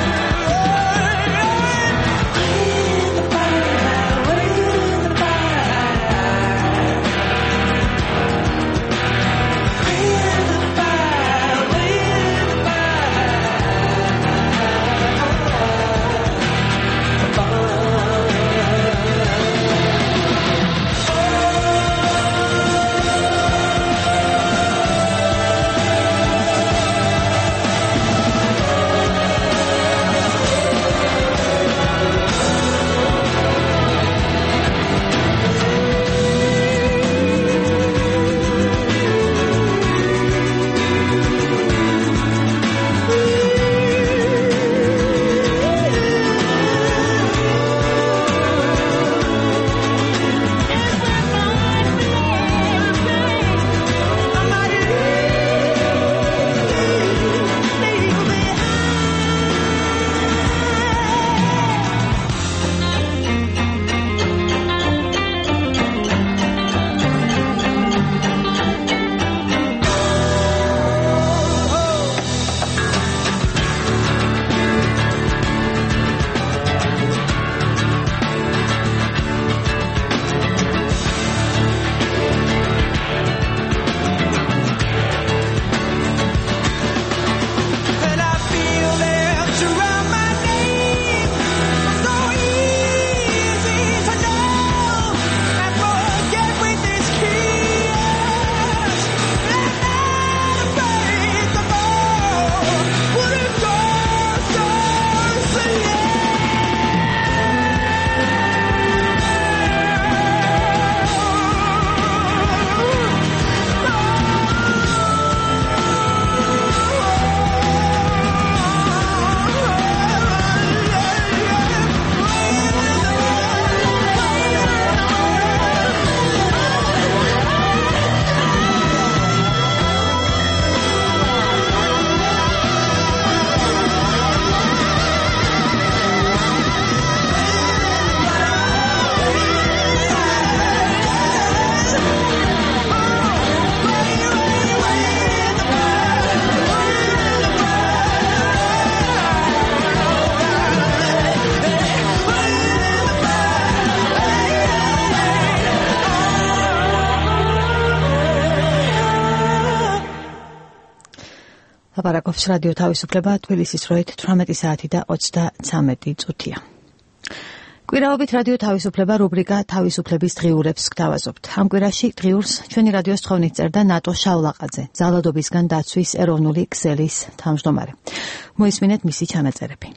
ლაპარაკობს რადიო თავისუფლება, თბილისის დროით 18 საათი და 33 წუთია. კვირაობით რადიო თავისუფლება რუბრიკა თავისუფლების დღიურებს გთავაზობთ. ამ კვირაში დღიურს ჩვენი რადიოს თხოვნით წერდა ნატო შავლაყაძე, ძალადობისგან დაცვის ეროვნული ქსელის თავმჯდომარე. მოისმინეთ მისი ჩანაწერები.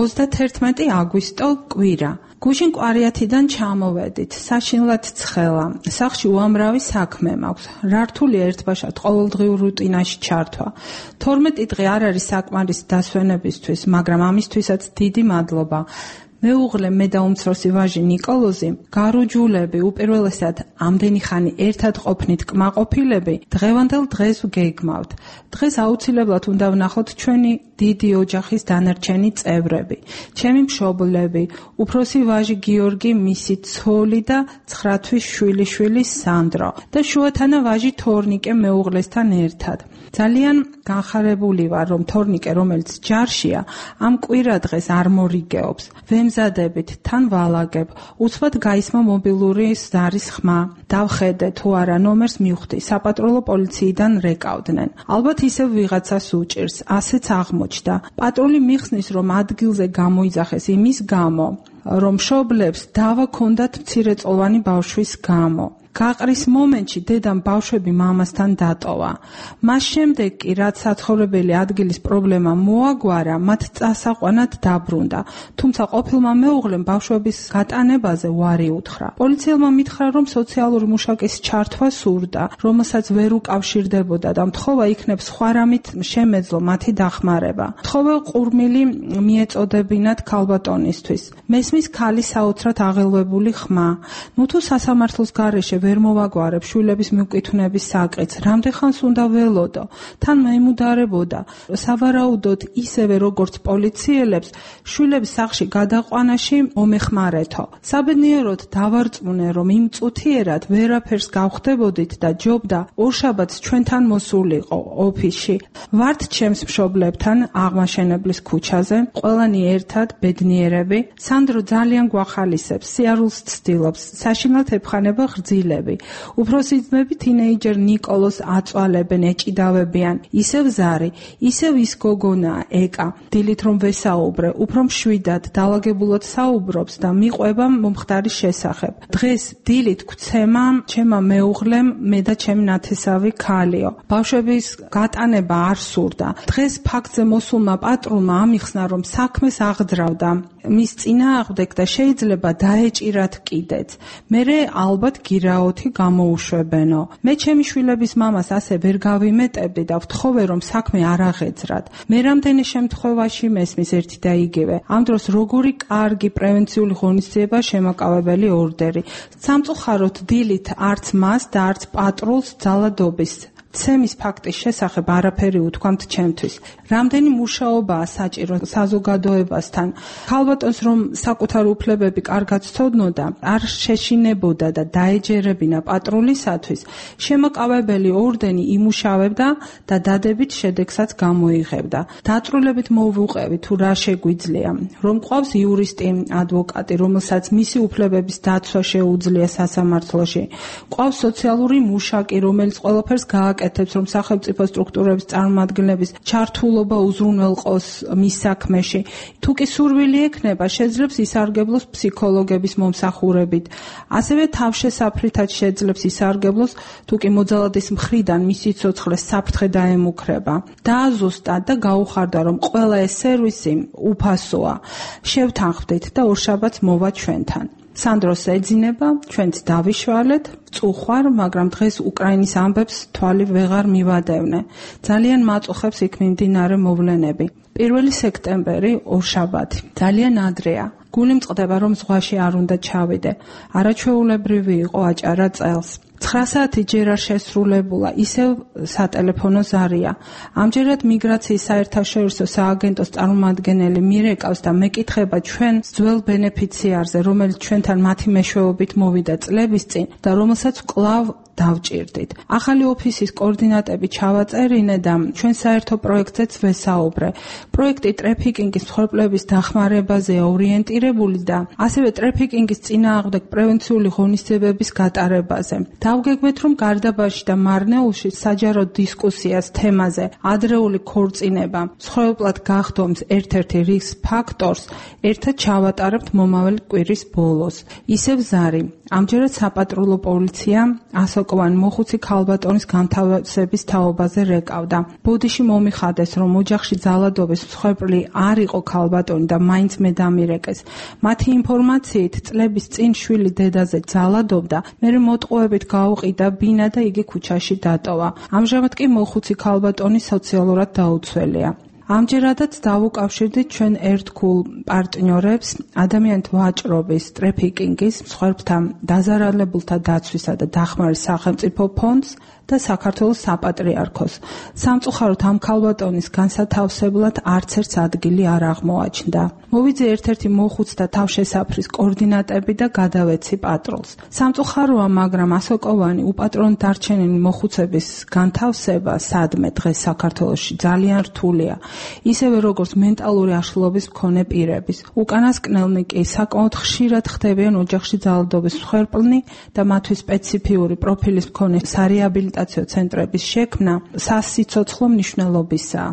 31 აგვისტო კვირა. გუშინ კვარიათიდან ჩამოვედით, საშინლად ცხელა, სახლში უამრავი საქმე მაქვს, რართული ერთბაშად ყოველდღიურ რუტინაში ჩართვა. 12 დღე არ არის საკმარისი დასვენებისთვის, მაგრამ ამისთვისაც დიდი მადლობა. მეუღლე მე და უმცროსი ვაჟი ნიკოლოზი, გარუჯულები, უპირველესად ამდენი ხანი ერთად ყოფნით კმაყოფილები, დღევანდელ დღეს ვგეგმავთ. დღეს აუცილებლად უნდა ვნახოთ ჩვენი დიდი ოჯახის დანარჩენი წევრები, ჩემი მშობლები, უფროსი ვაჟი გიორგი, მისი ცოლი და 9 თვის შვილიშვილი სანდრო და შუათანა ვაჟი თორნიკე მეუღლესთან ერთად. ძალიან განხარებული ვარ, რომ თორნიკე, რომელიც ჯარშია, ამ კვირა დღეს არ მორიგეობს. ვემზადებით, თან ვალაგებ, უცბად გაისმა მობილური ზარის ხმა. დავხედე თუ არა ნომერს მივხვდი, საპატრულო პოლიციიდან რეკავდნენ. ალბათ ისევ ვიღაცას უჭირს, ასეც აღმოჩნდა. პატრული მიხსნის, რომ ადგილზე გამოიძახეს იმის გამო. რომ მშობლებს დავა ქონდათ მცირეწლოვანი ბავშვის გამო. გაყრის მომენტში დედამ ბავშვები მამასთან დატოვა. მას შემდეგ კი რაც საცხოვრებელი ადგილის პრობლემა მოაგვარა, მათ წასაყვანად დაბრუნდა. თუმცა ყოფილმა მეუღლემ ბავშვების გატანებაზე უარი უთხრა. პოლიციელმა მითხრა, რომ სოციალური მუშაკის ჩართვა სურდა, რომელსაც ვერ უკავშირდებოდა და მთხოვა იქნებ სხვა რამით შემეძლო მათი დახმარება. მთხოვა ყურმილი მიეწოდებინათ ქალბატონისთვის. მესმის ქალის საოცრად აღელვებული ხმა. ნუ თუ სასამართლოს გარეშე ვერ მოვაგვარებ შვილების მიკვითვნების საკითხს, რამდენხანს უნდა ველოდო, თან მეიმუდარებოდა. სავარაუდოდ ისევე როგორც პოლიციელებს, შვილების სახლში გადაყვანაში მომეხმარეთო. საბედნიეროდ დავარწმუნე, რომ იმ წუთიერად ვერაფერს გავხდებოდით და ჯობდა ორშაბათს ჩვენთან მოსულიყო ოფისში. ვართ ჩემს მშობლებთან აღმაშენებლის ქუჩაზე, ყველანი ერთად ბედნიერები. სანდრო ძალიან გვახალისებს, სიარულს ცდილობს, საშინლად ებხანება ღრძილ. უფროსი ძმები თინეიჯერ ნიკოლოს აწვალებენ, ეჭიდავებიან. ისევ ზარი, ისევ ის გოგონა ეკა. დილით რომ ვესაუბრე, უფრო მშვიდად, დაალაგებულად საუბრობს და მიყვება მომხდარის შესახებ. დღეს დილით გვცემა ჩემმა მეუღლემ, მე და ჩემი ნათესავი ქალიო. ბავშვების გატანება არ სურდა. დღეს ფაქტზე მოსულმა პატრულმა ამიხსნა, რომ საქმეს აღძრავდა მის წინააღმდეგ და შეიძლება დაეჭირათ კიდეც. მერე ალბათ გირაოთი გამოუშვებენო. მე ჩემი შვილების მამას ასე ვერ გავიმეტებდი და ვთხოვე, რომ საქმე არ აღეძრათ. მე რამდენი შემთხვევაში მესმის ერთი და იგივე. ამ დროს როგორი კარგი პრევენციული ღონისძიება შემაკავებელი ორდერი. სამწუხაროდ დილით არც მას და არც პატრულს ძალადობის ცემის ფაქტის შესახებ არაფერი უთქვამთ ჩემთვის. რამდენი მუშაობაა საჭირო საზოგადოებასთან. ქალბატონს რომ საკუთარი უფლებები კარგად ცოდნოდა, არ შეშინებოდა და დაეჯერებინა პატრულისათვის, შემაკავებელი ორდენი იმუშავებდა და დადებით შედეგსაც გამოიღებდა. დაწვრილებით მოვუყევი თუ რა შეგვიძლია. რომ ყავს იურისტი, ადვოკატი, რომელსაც მისი უფლებების დაცვა შეუძლია სასამართლოში. ყავს სოციალური მუშაკი, რომელიც ყველაფერს გააკეთებს, რომ სახელმწიფო სტრუქტურების წარმომადგენლების ჩართულობა უზრუნველყოს მის საქმეში. თუ კი სურვილი ექნება, შეძლებს ისარგებლოს ფსიქოლოგების მომსახურებით. ასევე თავშესაფრითაც შეძლებს ისარგებლოს, თუ კი მოძალადის მხრიდან მის სიცოცხლეს საფრთხე დაემუქრება. დააზუსტა და გაუხარდა, რომ ყველა ეს სერვისი უფასოა. შევთანხმდით და ორშაბათს მოვა ჩვენთან. სანდროს ეძინება, ჩვენც დავიშვალეთ, წუხვარ, მაგრამ დღეს უკრაინის ამბებს თვალი ვეღარ მივადევნე. ძალიან მაწუხებს იქ მიმდინარე მოვლენები. 1 სექტემბერი ორშაბათი. ძალიან ადრეა. გული მწყდება, რომ ზღვაში არ უნდა ჩავიდე. არაჩვეულებრივი იყო აჭარა წელს. 9 საათი ჯერ არ შესრულებულა, ისევ სატელეფონო ზარია. ამჯერად მიგრაციის საერთაშორისო სააგენტოს წარმომადგენელი მირეკავს და მეკითხება ჩვენ ძველ ბენეფიციარზე, რომელიც ჩვენთან მათი მეშვეობით მოვიდა წლების წინ და რომელსაც კვლავ დავჭირდით. ახალი ოფისის კოორდინატები ჩავაწერინე და ჩვენ საერთო პროექტზეც ვესაუბრე. პროექტი ტრეფიკინგის მსხვერპლების დახმარებაზეა ორიენტირებული და ასევე ტრეფიკინგის წინააღმდეგ პრევენციული ღონისძიებების გატარებაზე. დავგეგმეთ, რომ გარდაბაში და მარნეულში საჯარო დისკუსიას თემაზე ადრეული ქორწინება მსხვერპლად გახდომს ერთ-ერთი რისკ ფაქტორს ერთად ჩავატარებთ მომავალი კვირის ბოლოს. ისევ ზარი. ამჯერად საპატრულო პოლიცია ასოკოვანი მოხუცი ქალბატონის განთავსების თაობაზე რეკავდა. ბოდიში მომიხადეს, რომ ოჯახში ძალადობის მსხვერპლი არ იყო ქალბატონი და მაინც მე დამირეკეს. მათი ინფორმაციით წლების წინ შვილი დედაზე ძალადობდა, მერე მოტყუებით გაუყიდა ბინა და იგი ქუჩაში დატოვა. ამჟამად კი მოხუცი ქალბატონი სოციალურად დაუცველია. ამჯერადაც დავუკავშირდით ჩვენ ერთგულ პარტნიორებს ადამიანთა ვაჭრობის, ტრეფიკინგის, მსხვერპლთა დაზარალებულთა დაცვისა და დახმარის სახელმწიფო ფონდს და საქართველოს საპატრიარქოს. სამწუხაროდ ამ ქალბატონის განსათავსებლად არც ერთ ადგილი არ აღმოაჩნდა. მოვიძე ერთ-ერთი მოხუცთა თავშესაფრის კოორდინატები და გადავეცი პატრულს. სამწუხაროა, მაგრამ ასოკოვანი უპატრონო დარჩენილი მოხუცების განთავსება სადმე დღეს საქართველოში ძალიან რთულია. ისევე როგორც მენტალური აშლილობის მქონე პირების. უკანასკნელნი კი საკმაოდ ხშირად ხდებიან ოჯახში ძალადობის მსხვერპლნი და მათთვის სპეციფიური პროფილის მქონე სარეაბილიტაციო ცენტრების შექმნა სასიცოცხლო მნიშვნელობისაა.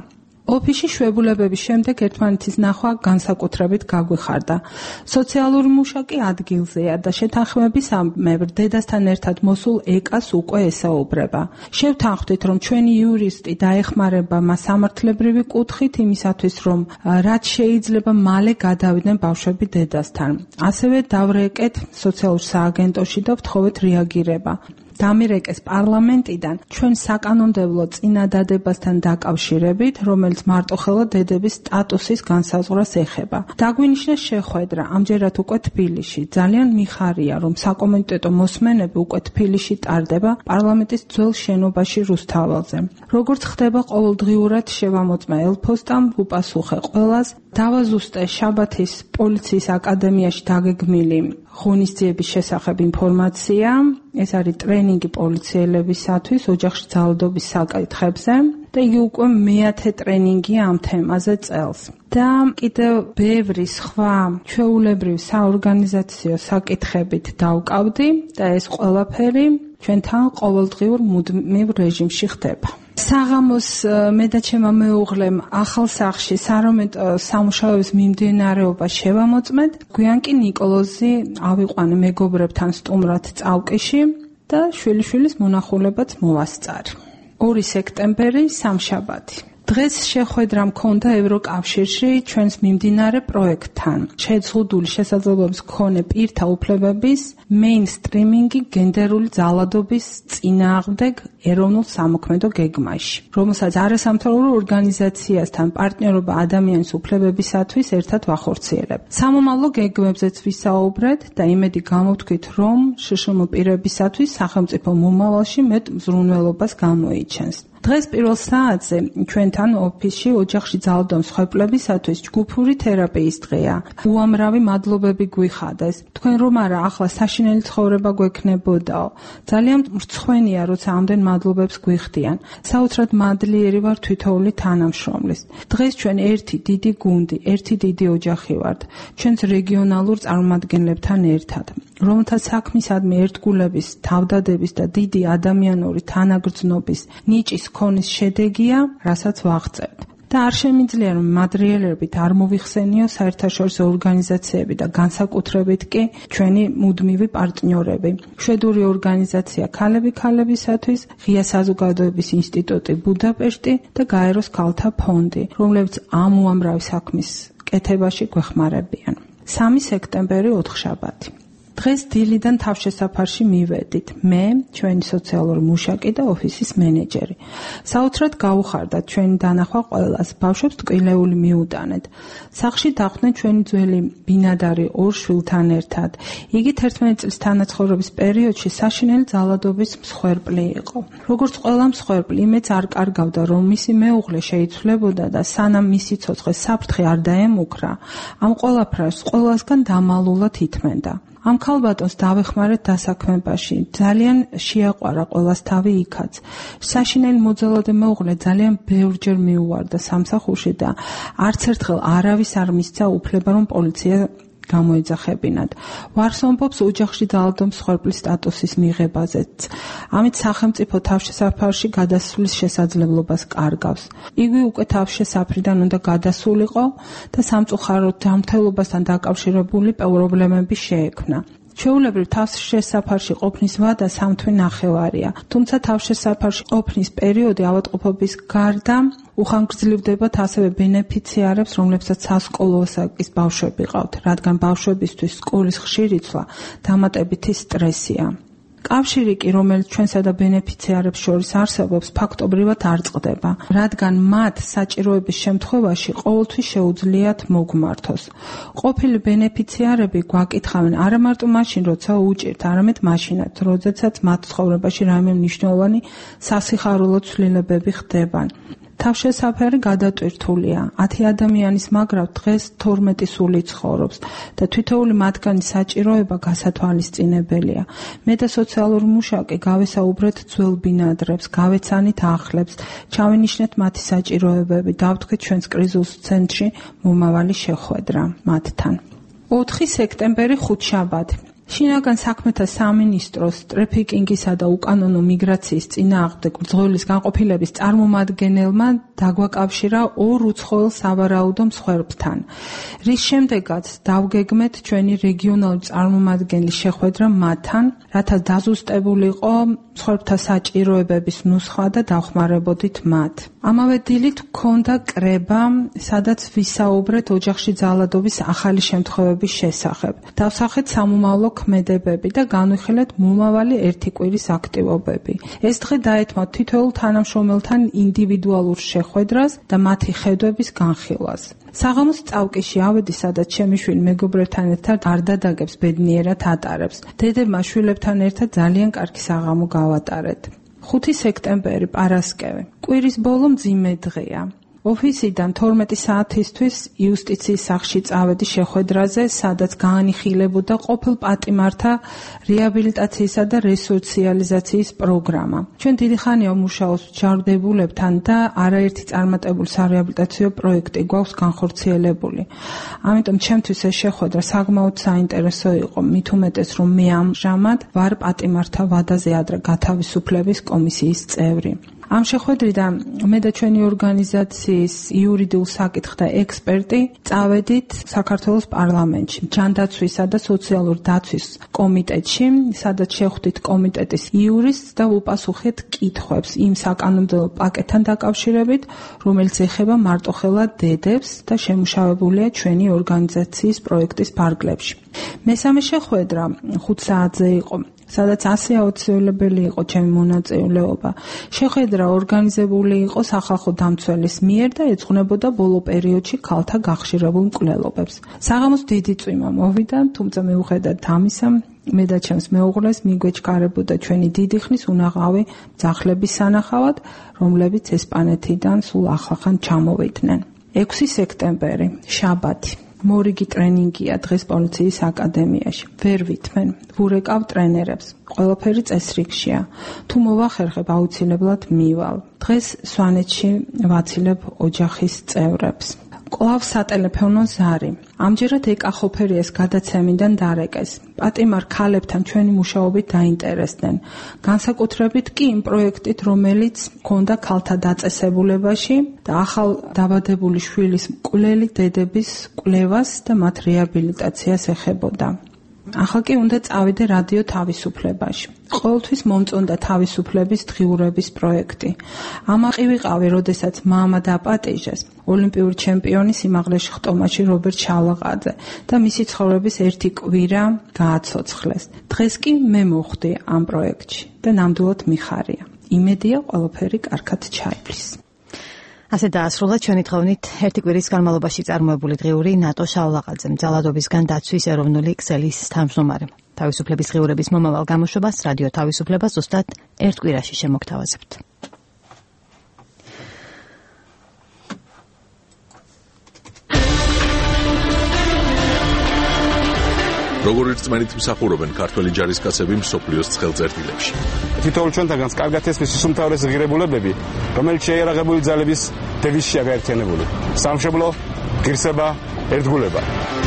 ოფისში შვებულებების შემდეგ ერთმანეთის ნახვა განსაკუთრებით გაგვიხარდა. სოციალური მუშაკი ადგილზეა და შეთანხმების ამბებ დედასთან ერთად მოსულ ეკას უკვე ესაუბრება. შევთანხმდით, რომ ჩვენი იურისტი დაეხმარება მას სამართლებრივი კუთხით იმისათვის, რომ რაც შეიძლება მალე გადავიდნენ ბავშვები დედასთან. ასევე დავრეკეთ სოციალურ სააგენტოში და ვთხოვეთ რეაგირება. დამირეკეს პარლამენტიდან ჩვენ საკანონმდებლო წინადადებასთან დაკავშირებით, რომელიც მარტოხელა დედების სტატუსის განსაზღვრას ეხება. დაგვინიშნეს შეხვედრა, ამჯერად უკვე თბილისში. ძალიან მიხარია, რომ საკომიტეტო მოსმენები უკვე თბილისში ტარდება პარლამენტის ძველ შენობაში რუსთაველზე. როგორც ხდება ყოველდღიურად შევამოწმა ელფოსტამ, უპასუხე ყველას, დავაზუსტე შაბათის პოლიციის აკადემიაში დაგეგმილი ღონისძიების შესახებ ინფორმაცია. ეს არის ტრენინგი პოლიციელებისათვის ოჯახში ძალადობის საკითხებზე და იგი უკვე მეათე ტრენინგია ამ თემაზე წელს. და კიდევ ბევრი სხვა ჩვეულებრივ საორგანიზაციო საკითხებით დავკავდი და ეს ყველაფერი ჩვენთან ყოველდღიურ მუდმივ რეჟიმში ხდება. საღამოს მე და ჩემმა მეუღლემ ახალ სახლში სარომეტო სამუშაოების მიმდინარეობა შევამოწმეთ. გვიან კი ნიკოლოზი ავიყვანე მეგობრებთან სტუმრად წავკიში და შვილიშვილის მონახულებაც მოვასწარი. 2 სექტემბერი სამშაბათი. დღეს შეხვედრა მქონდა ევროკავშირში ჩვენს მიმდინარე პროექტთან. შეზღუდული შესაძლებლობის მქონე პირთა უფლებების მეინსტრიმინგი გენდერული ძალადობის წინააღმდეგ ეროვნულ სამოქმედო გეგმაში, რომელსაც არასამთავრობო ორგანიზაციასთან პარტნიორობა ადამიანის უფლებებისათვის ერთად ვახორციელებ. სამომავლო გეგმებზეც ვისაუბრეთ და იმედი გამოვთქვით, რომ შშმ პირებისათვის სახელმწიფო მომავალში მეტ მზრუნველობას გამოიჩენს. დღეს პირველ საათზე ჩვენთან ოფისში ოჯახში ძალადობის მსხვერპლებისათვის ჯგუფური თერაპიის დღეა. უამრავი მადლობები გვიხადეს. თქვენ რომ არა ახლა საშინელი ცხოვრება გვექნებოდაო. ძალიან მრცხვენია, როცა ამდენ მადლობებს გვიხდიან. საოცრად მადლიერი ვარ თითოეული თანამშრომლის. დღეს ჩვენ ერთი დიდი გუნდი, ერთი დიდი ოჯახი ვართ. ჩვენს რეგიონალურ წარმომადგენლებთან ერთად, რომელთა საქმისადმი ერთგულების, თავდადების და დიდი ადამიანური თანაგრძნობის ნიჭის ქონის შედეგია, რასაც ვაღწევთ. და არ შემიძლია რომ მადრიელებით არ მოვიხსენიო საერთაშორისო ორგანიზაციები და განსაკუთრებით კი ჩვენი მუდმივი პარტნიორები. შვედური ორგანიზაცია ქალები ქალებისათვის, ღია საზოგადოების ინსტიტუტი ბუდაპეშტი და გაეროს ქალთა ფონდი, რომლებიც ამ უამრავი საქმის კეთებაში გვეხმარებიან. 3 სექტემბერი ოთხშაბათი. დღეს დილიდან თავშესაფარში მივედით მე, ჩვენი სოციალური მუშაკი და ოფისის მენეჯერი. საოცრად გავუხარდათ ჩვენი დანახვა ყველას, ბავშვებს ტკბილეული მიუტანეთ. სახლში დახვდნენ ჩვენი ძველი ბინადარი 2 შვილთან ერთად. იგი 11 წლის თანაცხოვრების პერიოდში საშინელი ძალადობის მსხვერპლი იყო. როგორც ყველა მსხვერპლი, იმეც არ კარგავდა, რომ მისი მეუღლე შეიცვლებოდა და სანამ მისი ცოცხლე საფრთხე არ დაემუქრა, ამ ყველაფერს ყველასგან დამალულად ითმენდა. ამ ქალბატონს დავეხმარეთ დასაქმებაში. ძალიან შეაყვარა ყველას თავი იქაც. საშინელი მოძალადე მეუღლე ძალიან ბევრჯერ მიუვარდა სამსახურში და არც ერთხელ არავის არ მისცა უფლება, რომ პოლიცია გამოეძახებინათ. ვარსონბობს ოჯახში ძალადობის მსხვერპლის სტატუსის მიღებაზეც. ამით სახელმწიფო თავშესაფარში გადასვლის შესაძლებლობას კარგავს. იგი უკვე თავშესაფრიდან უნდა გადასულიყო და სამწუხაროდ ჯანმრთელობასთან დაკავშირებული პრობლემები შეექმნა. ჩვეულებრივ თავშესაფარში ყოფნის ვადა 3 თვე ნახევარია, თუმცა თავშესაფარში ყოფნის პერიოდი ავადმყოფობის გარდა უხანგრძლივდებათ ასევე ბენეფიციარებს, რომლებსაც სასკოლო ასაკის ბავშვები ყავთ, რადგან ბავშვებისთვის სკოლის ხშირი ცვლა დამატებითი სტრესია. კავშირი კი, რომელიც ჩვენსა და ბენეფიციარებს შორის არსებობს, ფაქტობრივად არ წყდება, რადგან მათ საჭიროების შემთხვევაში ყოველთვის შეუძლიათ მოგმართოს. ყოფილი ბენეფიციარები გვაკითხავენ არა მარტო მაშინ, როცა უჭირთ, არამედ მაშინაც, როდესაც მათ ცხოვრებაში რაიმე მნიშვნელოვანი სასიხარულო ცვლილებები ხდება. თავშესაფარი გადატვირთულია. 10 ადამიანის მაგრად დღეს 12 სული ცხოვრობს და თითოეული მათგანის საჭიროება გასათვალისწინებელია. მე და სოციალური მუშაკი გავესაუბრეთ ძველ ბინადრებს, გავეცანით ახლებს, ჩავინიშნეთ მათი საჭიროებები, დავთქვით ჩვენს კრიზის ცენტრში მომავალი შეხვედრა მათთან. 4 სექტემბერი ხუთშაბათი. შინაგან საქმეთა სამინისტროს ტრაფიკინგისა და უკანონო მიგრაციის წინააღმდეგ მძღოლის განყოფილების წარმომადგენელმა დაგვაკავშირა ორ უცხოელ სავარაუდო მსხვერპლთან, რის შემდეგაც დავგეგმეთ ჩვენი რეგიონალური წარმომადგენლის შეხვედრა მათთან, რათა დაზუსტებულიყო მსხვერპლთა საჭიროებების ნუსხა და დავხმარებოდით მათ. ამავე დილით ჰქონდა კრება, სადაც ვისაუბრეთ ოჯახში ძალადობის ახალი შემთხვევების შესახებ. დავსახეთ სამომავლო ქმედებები და განვიხილეთ მომავალი ერთი კვირის აქტივობები. ეს დღე დაეთმოთ თითოეულ თანამშრომელთან ინდივიდუალურ შეხვედრას და მათი ხედვების განხილვას. საღამოს წავკიში ავედი, სადაც ჩემი შვილი მეგობრებთან ერთად არ დადაგებს, ბედნიერად ატარებს. დედებმა შვილებთან ერთად ძალიან კარგი საღამო გავატარეთ. 5 სექტემბერი პარასკევი. კვირის ბოლო მძიმე დღეა. ოფისიდან 12 საათისთვის იუსტიციის სახლში წავედი შეხვედრაზე, სადაც განიხილებოდა ყოფილ პატიმართა რეაბილიტაციისა და რესოციალიზაციის პროგრამა. ჩვენ დიდი ხანია ვმუშაობთ ჯარდებულებთან და არაერთი წარმატებული სარეაბილიტაციო პროექტი გვაქვს განხორციელებული. ამიტომ ჩემთვის ეს შეხვედრა საკმაოდ საინტერესო იყო, მით უმეტეს რომ მე ამჟამად ვარ პატიმართა ვადაზე ადრე გათავისუფლების კომისიის წევრი. ამ შეხვედრიდან მე და ჩვენი ორგანიზაციის იურიდიულ საკითხთა ექსპერტი წავედით საქართველოს პარლამენტში, ჯანდაცვისა და სოციალურ დაცვის კომიტეტში, სადაც შევხვდით კომიტეტის იურისტს და უპასუხეთ კითხვებს იმ საკანონმდებლო პაკეტთან დაკავშირებით, რომელიც ეხება მარტოხელად დედებს და შემუშავებულია ჩვენი ორგანიზაციის პროექტის ფარგლებში. მესამე შეხვედრა 5 საათზე იყო, სადაც ასე აუცილებელი იყო ჩემი მონაწილეობა. შეხვედრა ორგანიზებული იყო სახალხო დამცველის მიერ და ეძღვნებოდა ბოლო პერიოდში ქალთა გახშირებულ მკვლელობებს. საღამოს დიდი წვიმა მოვიდა, თუმცა მიუხედავად ამისა, მე და ჩემს მეუღლეს მიგვეჩქარებოდა ჩვენი დიდი ხნის უნაღავი ძაღლების სანახავად, რომლებიც ესპანეთიდან სულ ახლახან ჩამოვიდნენ. 6 სექტემბერი, შაბათი. მორიგი ტრენინგია დღეს პოლიციის აკადემიაში. ვერ ვითმენ, ვურეკავ ტრენერებს. ყველაფერი წესრიგშია. თუ მოვახერხებ, აუცილებლად მივალ. დღეს სვანეთში ვაცილებ ოჯახის წევრებს. კვლავ სატელეფონო ზარი. ამჯერად ეკა ხოფერიეს გადაცემიდან დარეკეს. პატიმარ ქალებთან ჩვენი მუშაობით დაინტერესდნენ. განსაკუთრებით კი იმ პროექტით, რომელიც ჰქონდა ქალთა დაწესებულებაში და ახალ დაბადებული შვილის მკვლელი დედების კვლევას და მათ რეაბილიტაციას ეხებოდა. ახლა კი უნდა წავიდე რადიო თავისუფლებაში. ყოველთვის მომწონდა თავისუფლების დღიურების პროექტი. ამაყი ვიყავი, როდესაც მამა დაპატიჟეს, ოლიმპიური ჩემპიონი სიმაღლეში ხტომაში რობერტ შალაყაძე და მისი ცხოვრების ერთი კვირა გააცოცხლეს. დღეს კი მე მოხვდი ამ პროექტში და ნამდვილად მიხარია. იმედია ყველაფერი კარგად ჩაივლის. ასე დაასრულა ჩვენი დღევნით ერთი კვირის განმავლობაში წარმოებული დღიური ნატო შალაყაძემ, ძალადობისგან დაცვის ეროვნული ქსელის თავმჯდომარე. თავისუფლების დღიურების მომავალ გამოშვებას რადიო თავისუფლება ზუსტად ერთ კვირაში შემოგთავაზებთ. როგორ რწმენით მსახურობენ ქართველი ჯარისკაცები მსოფლიოს ცხელწერტილებში. თითოეულ ჩვენთაგანს კარგად ესმის უმთავრესი ღირებულებები, რომელიც შეიარაღებული ძალების დევიზშია გაერთიანებული. სამშობლო, ღირსება, ერთგულება.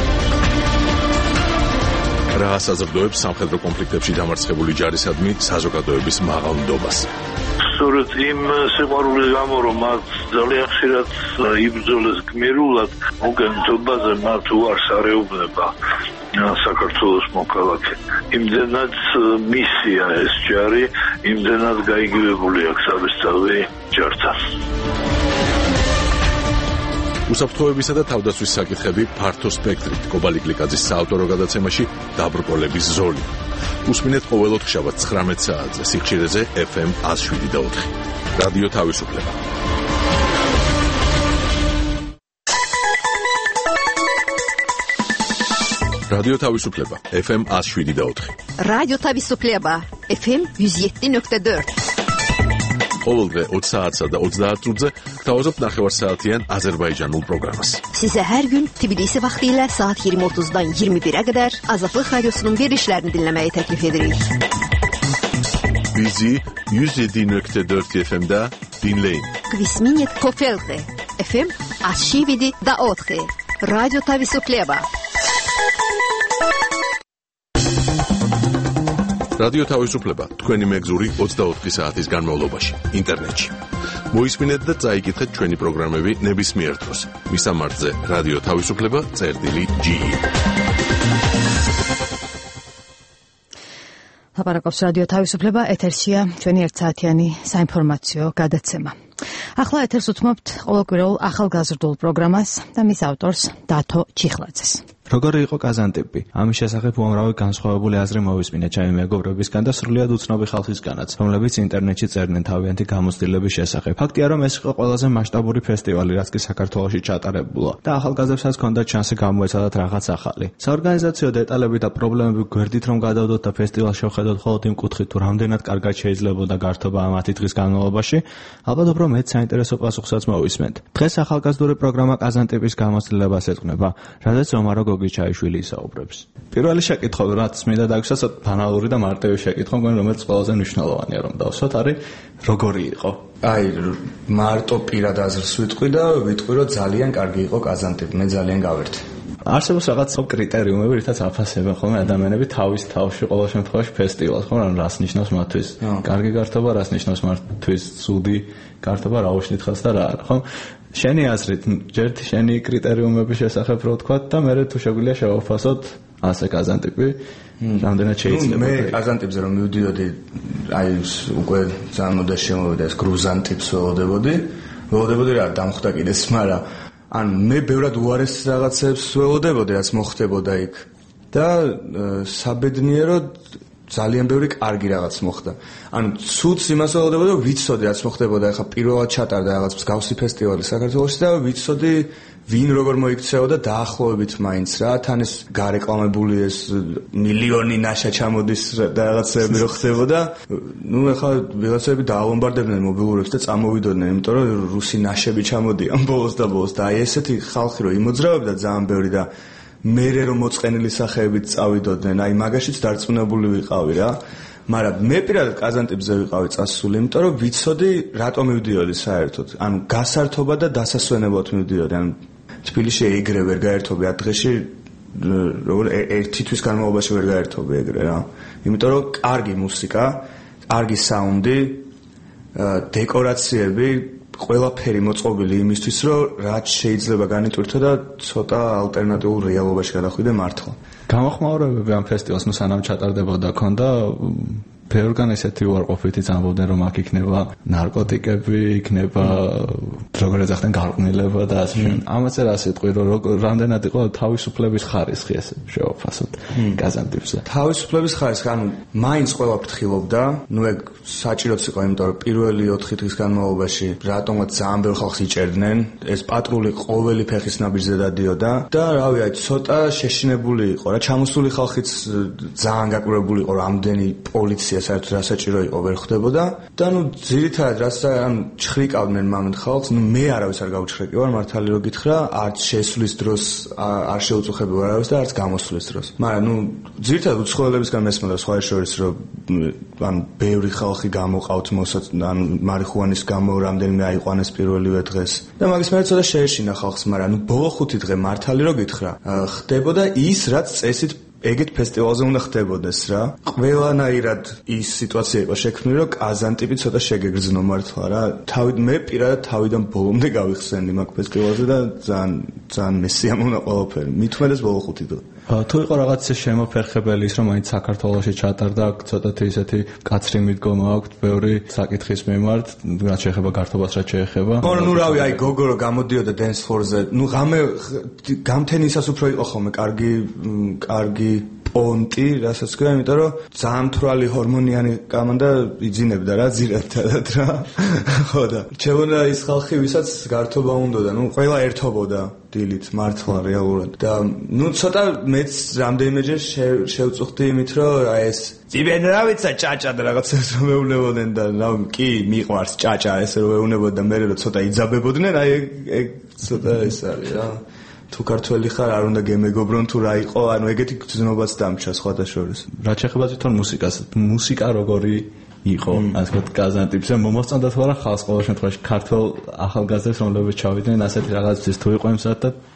რა საზრდოებს სამხედრო კონფლიქტებში დამარცხებული ჯარისადმი საზოგადოების მაღალ ნდობას. სწორედ იმ სიყვარულის გამო, რომ მათ ძალიან ხშირად იბრძოლეს გმირულად, მოგენთობაზე მათ უარს არეუბნება საქართველოს მოქალაქე. იმდენად მისია ეს ჯარი, იმდენად გაიგივებული აქვს საბესწავლი ჯართან. უსაფრთხოებისა და თავდაცვის საკითხები ფართო სპექტრით. კობალი გლიკაძის საავტორო გადაცემაში დაბრკოლების ზოლი. უსმინეთ ყოველ ოთხშაბათს 19 საათზე სიხშირეზე FM 107.4. რადიო თავისუფლება. რადიო თავისუფლება FM 107.4. რადიო თავისუფლება FM 107.4. ყოველდღე 20 saatsa და 30 minutze gtavazobთ ნახევარსაათიან აზერბაიჯანულ პროგრამას. Size her gün Tbilisi vaxtiyle saat 20:30'dan 21'e kadar Azadlık Radyosu'nun verilişlerini dinlemeyi teklif ederiz. Bizi 107.4 FM'da dinleyin. Kvisminit Kofelte FM 107.4. Radyo Tavisufleba. რადიო თავისუფლება თქვენი მეგზური 24 საათის განმავლობაში ინტერნეტში. მოისმინეთ და წაიკითხეთ ჩვენი პროგრამები ნებისმიერ დროს. მისამართზე რადიო თავისუფლება.ge. ლაპარაკობს რადიო თავისუფლება, ეთერშია ჩვენი ერთსაათიანი საინფორმაციო გადაცემა. ახლა ეთერს უთმობთ ყოველკვირეულ ახალგაზრდულ პროგრამას და მის ავტორს დათო ჩიხლაძეს. როგორი იყო კაზანტიპი? ამის შესახებ უამრავი განსხვავებული აზრი მოვისმინეთ ჩემი მეგობრებისგან და სრულიად უცნობი ხალხისგანაც, რომლებიც ინტერნეტში წერდნენ თავიანთი გამოცდილების შესახებ. ფაქტია, რომ ეს იყო ყველაზე მასშტაბური ფესტივალი, რაც კი საქართველოში ჩატარებულა და ახალგაზრდებსაც ჰქონდათ შანსი გამოეცადათ რაღაც ახალი. საორგანიზაციო დეტალები და პრობლემები გვერდით რომ გადავდოთ და ფესტივალს შევხედოთ მხოლოდ იმ კუთხით, თუ რამდენად კარგად შეიძლებოდა გართობა ამ 10 დღის განმავლობაში, ალბათ უფრო მეც საინტერესო პასუხსაც მოვისმენთ. დღეს ახალგაზრდული პროგრამა კაზანტიპის გამოცდილებას ეძღვნება, რადგან ომარო გოგიჩაიშვილი ისაუბრებს. პირველი შეკითხვა, რაც მინდა დაგვისვათ, ბანალური და მარტივი შეკითხვა, რომელიც ყველაზე მნიშვნელოვანია რომ დავსვათ, არის როგორი იყო? აი, მარტო პირად აზრს ვიტყვი და ვიტყვი, რომ ძალიან კარგი იყო კაზანტიპი, მე ძალიან გავერთი. არსებობს რაღაც კრიტერიუმები, რითაც აფასებენ ხოლმე ადამიანები თავის თავში ყოველ შემთხვევაში ფესტივალს, ხო, რას ნიშნავს მათთვის კარგი გართობა, რას ნიშნავს მათთვის ცუდი გართობა, რა უშნით ხალხს და რა არა, ხო? შენი აზრით, ჯერტი შენი კრიტერიუმების შესახებ რო ვთქვათ და მე თუ შეგვიძლია შევაფასოთ ასე კაზანტიპი, რამდენად შეიძლება. მე კაზანტიპზე რომ მივდიოდი, აი უკვე ძალიან მოდაში შემოვიდა ეს გრუზანტიპს ველოდებოდი რა დამხვდა კიდეც, მაგრამ ან მე ბევრად უარეს რაღაცებს ველოდებოდი, რაც მოხდებოდა იქ და საბედნიეროდ ძალიან ბევრი კარგი რაღაც მოხდა. ანუ ცუდს იმას ველოდებოდი, რომ ვიცოდი რაც მოხდებოდა, ახლა პირველად ჩატარდა რაღაც მსგავსი ფესტივალი საქართველოში და ვიცოდი ვინ როგორ მოიქცეოდა დაახლოებით მაინც რა, თან ეს გარეკლამებული ეს მილიონი ნაშა ჩამოდის და რაღაცები რო ხდებოდა. ნუ ახლა ვიღაცები დაალომბარდებდნენ მობილურებს და წამოვიდოდნენ, იმიტომ რომ რუსი ნაშები ჩამოდიან ბოლოს და აი ესეთი ხალხი რო იმოძრავებდა ძალიან ბევრი და მერე რომ მოწყენილი სახეებით წავიდოდნენ, აი მაგაშიც დარწმუნებული ვიყავი რა. მაგრამ მე პირადად კაზანტიპზე ვიყავი წასული, იმიტომ რომ ვიცოდი რატომ მივდიოდი საერთოდ. ანუ გასართობა და დასასვენებლად მივდიოდი. ანუ თბილისში ეგრე ვერ გაერთობი 10 დღეში, როგორ ერთი თვის განმავლობაში ვერ გაერთობი ეგრე რა. იმიტომ რომ კარგი მუსიკა, კარგი საუნდი, დეკორაციები, ყველაფერი მოწყობილი იმისთვის, რომ რაც შეიძლება განიტვირთო და ცოტა ალტერნატიულ რეალობაში გადახვიდე მართლა. გამოხმაურებები ამ ფესტივალს ნუ სანამ ჩატარდებოდა ქონდა ბევრგან ესეთი უარყოფითი ამბობდნენ რომ აქ იქნება ნარკოტიკები, იქნება როგორ ეძახდნენ გარყვნილება და ასე შემდეგ. ამაზე რა სიტყვი რომ რამდენად იყო თავისუფლების ხარისხი ესე შევაფასოთ კაზანტიპზე. თავისუფლების ხარისხი, ანუ მაინც ყველა ფრთხილობდა, ნუ ეგ საჭიროც იყო, იმიტომ რომ პირველი 4 დღის განმავლობაში რატომაც ძალიან ბევრ ხალხს იჭერდნენ, ეს პატრული ყოველი ფეხის ნაბიჯზე დადიოდა და რავი, აი ცოტა შეშინებული იყო რა, ჩამოსული ხალხიც ძალიან გაკვირვებული იყო, რამდენი პოლიცია საერთოდ რა საჭირო იყო ვერ ხდებოდა და ნუ ძირითადად რაც ან ჩხრიკავდნენ მამთ ხალხს, ნუ მე არავის არ გავჩხრიკი ვარ, მართალი რო გითხრა, არც შესვლის დროს არ შეუწუხები ვარ არავის და არც გამოსვლის დროს. მაგრამ ნუ ძირითადად უცხოელებისგან მესმოდა სხვა შორის რომ ან ბევრი ხალხი გამოყავთ ან მარიხუანის გამო რამდენიმე აიყვანეს პირველივე დღეს და მაგის მე ცოტა შეეშინა ხალხს, მაგრამ ნუ ბოლო 5 დღე მართალი რო გითხრა, ხდებოდა ის რაც წესით ეგეთ ფესტივალზე უნდა ხდებოდეს რა. ყველანაირად ის სიტუაცია იყო შექმნილი, რომ კაზანტიპი ცოტა შეგეგრძნო მართლა რა. მე პირადად თავიდან ბოლომდე გავიხსენდი მაგ ფესტივალზე და ძალიან მესიამონა ყველაფერი. მithumedes ბოლო 5 დღე. თუ იყო რაღაც შემოფერხებელი ის რომ მაინც საქართველოში ჩატარდა, ცოტათი ისეთი კაცრი მიდგომა აქვს ბევრი საკითხის მიმართ, რაც შეეხება გართობას, რაც შეეხება. ნუ რავი, აი გოგო რო გამოდიოდა dance floor-ზე, ნუ ღამე გამთენისას უფრო იყო ხოლმე კარგი პონტი, რასაც ქვია, იმიტომ რომ ძალიან მთვრალი ჰორმონიანი კამანდა იძინებდა რა, ძირითადად რა. ხო და ჩემონა ის ხალხი, ვისაც გართობა უნდოდა, ნუ ყველა ერთობოდა დილით მართლა რეალურად. და ნუ ცოტა მეც რამდენიმეჯერ შევწუხდი იმით, რომ აი ეს ძიბენ რა ვიცა ჭაჭა და რაღაცას მეუბნებოდნენ და რა კი მიყვარს ჭაჭა ესე რომ ეუბნებოდნენ და მე რომ ცოტა იძაბებოდნენ, აი ეგ ცოტა ეს არის რა. თუ ქართველი ხარ არ უნდა გემეგობრონ თუ რა იყო, ანუ ეგეთი გრძნობაც დამჭა სხვათა შორის. რაც შეეხება თვითონ მუსიკას, მუსიკა როგორი იყო, ასე ვთქვათ, კაზანტიპზე მომოსწონდათ ვარა ხალხს ყოველ შემთხვევაში ქართულ ახალგაზრდებს, რომლებიც ჩავიდნენ ასეთი რაღაცის თუ იყო იმ საათად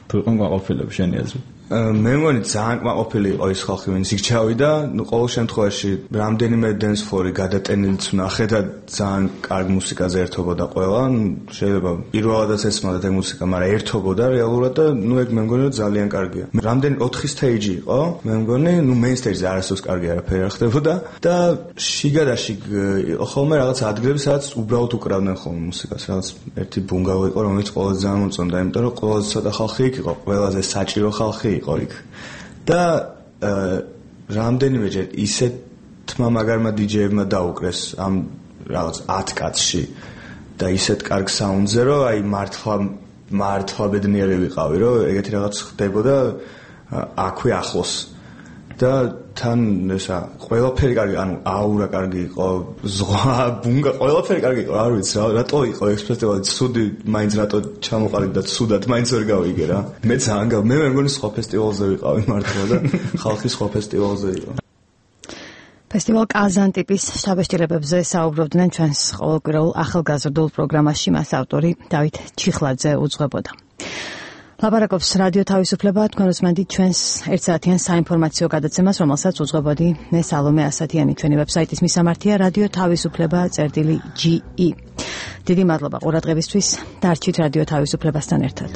თუ იყო კმაყოფილება შენი აზრით? მე მგონი ძალიან კმაყოფილი იყო ის ხალხი, ვინც იქ ჩავიდა. ყოველ შემთხვევაში რამდენიმე dance floor-ი გადატენილიც ვნახე და ძალიან კარგი მუსიკაზე ერთობოდა ყველა. შეიძლება პირველადაც ესმოდათ ეგ მუსიკა, მაგრამ ერთობოდა რეალურად და ეგ მე მგონი ძალიან კარგია. რამდენი 4 stage იყო, მე მგონი, main stage-ზე არასდროს კარგი არაფერი არ ხდებოდა და შიგადაშიგ იყო ხოლმე რაღაც ადგილები, სადაც უბრალოდ უკრავდნენ ხოლმე მუსიკას, რაღაც ერთი ბუნგალო იყო, რომელიც ყველაზე ძალიან მომწონდა, იმიტომ რომ ყველაზე ცოტა ხალხი იქ იყო, ყველაზე საჭირო ხალხი იყო იქ. და რამდენიმეჯერ ისეთმა მაგარმა DJ-ებმა დაუკრეს ამ რაღაც 10 კაცში და ისეთ კარგ საუნდზე, რომ აი მართლა ბედნიერი ვიყავი, რომ ეგეთი რაღაც ხდებოდა აქვე ახლოს. და თან ესა ყველაფერი კარგი, ანუ აურა კარგი იყო, ზღვა, ბუნგა, ყველაფერი კარგი იყო, არ ვიცი რა, რატო იყო ეს ფესტივალი ცუდი, მაინც რატო ჩამოყალიბდა და ცუდად მაინც ვერ გავიგე რა. მე ძალიან მე მგონი სხვა ფესტივალზე ვიყავი მართლა და ხალხი სხვა ფესტივალზე იყო. ფესტივალ კაზანტიპის შთაბეჭდილებებზე საუბრობდნენ ჩვენს ყოველკვირეულ ახალგაზრდულ პროგრამაში, მას ავტორი დავით ჩიხლაძე უძღვებოდა. ლაპარაკობს რადიო თავისუფლება, თქვენ უსმენთ ჩვენს 1 საათიან საინფორმაციო გადაცემას, რომელსაც უძღვებოდი მე სალომე ასათიანი. ჩვენი ვებსაიტის მისამართია radio.tavisupleba.ge. დიდი მადლობა ყურადღებისთვის. დარჩით რადიო თავისუფლებასთან ერთად.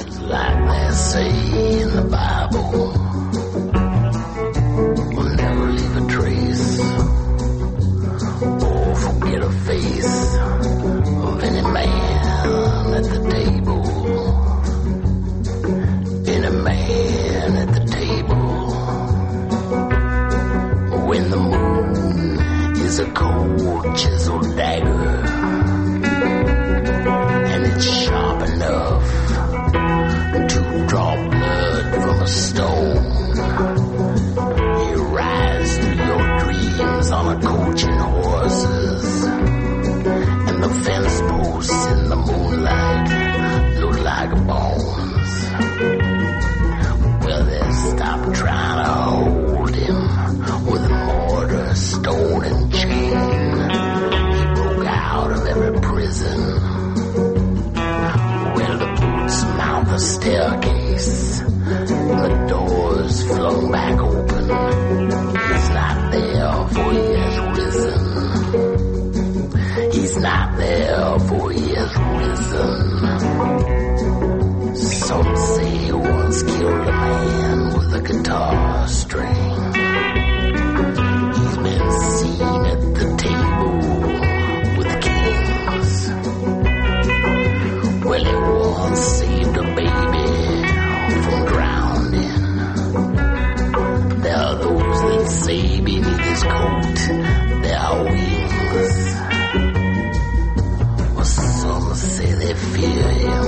When the moon is a cold chiseled dagger and it's sharp enough to draw blood from a stone, you rise through your dreams on a coach and horses, and the fence posts in the moonlight look like bones. Well, they stop trying to hold him with mortar, stone, and chain. He broke out of every prison. Well, the boots mount the staircase, the doors flung back open. He's not there, for he has risen. He's not there, for he has risen. Some say he once killed a man with a guitar string. He's been seen at the table with kings. Well, he once saved a baby from drowning. There are those that say beneath his coat there are wings. Well, some say they fear him.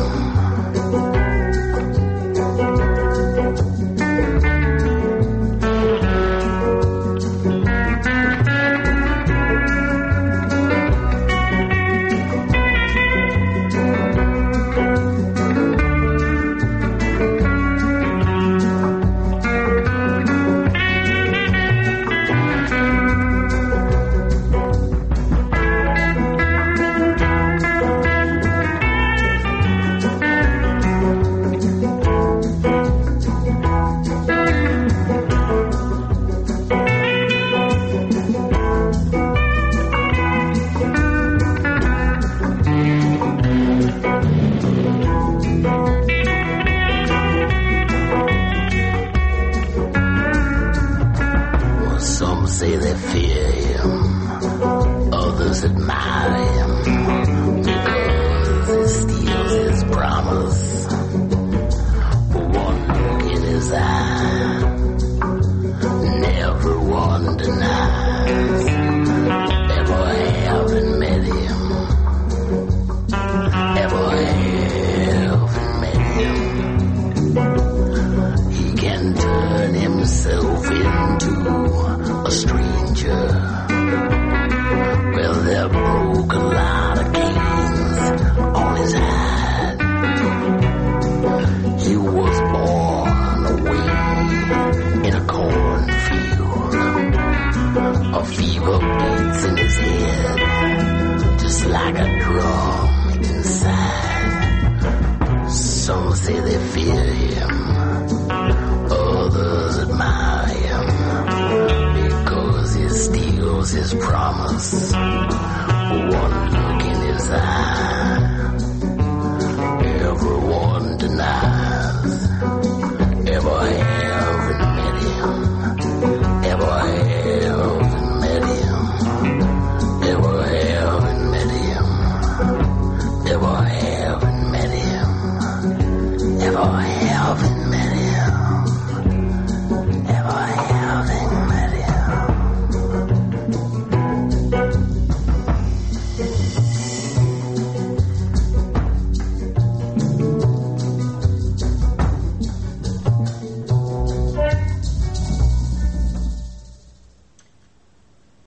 Turn himself into a stranger. his promise, one look in his eye, everyone denies.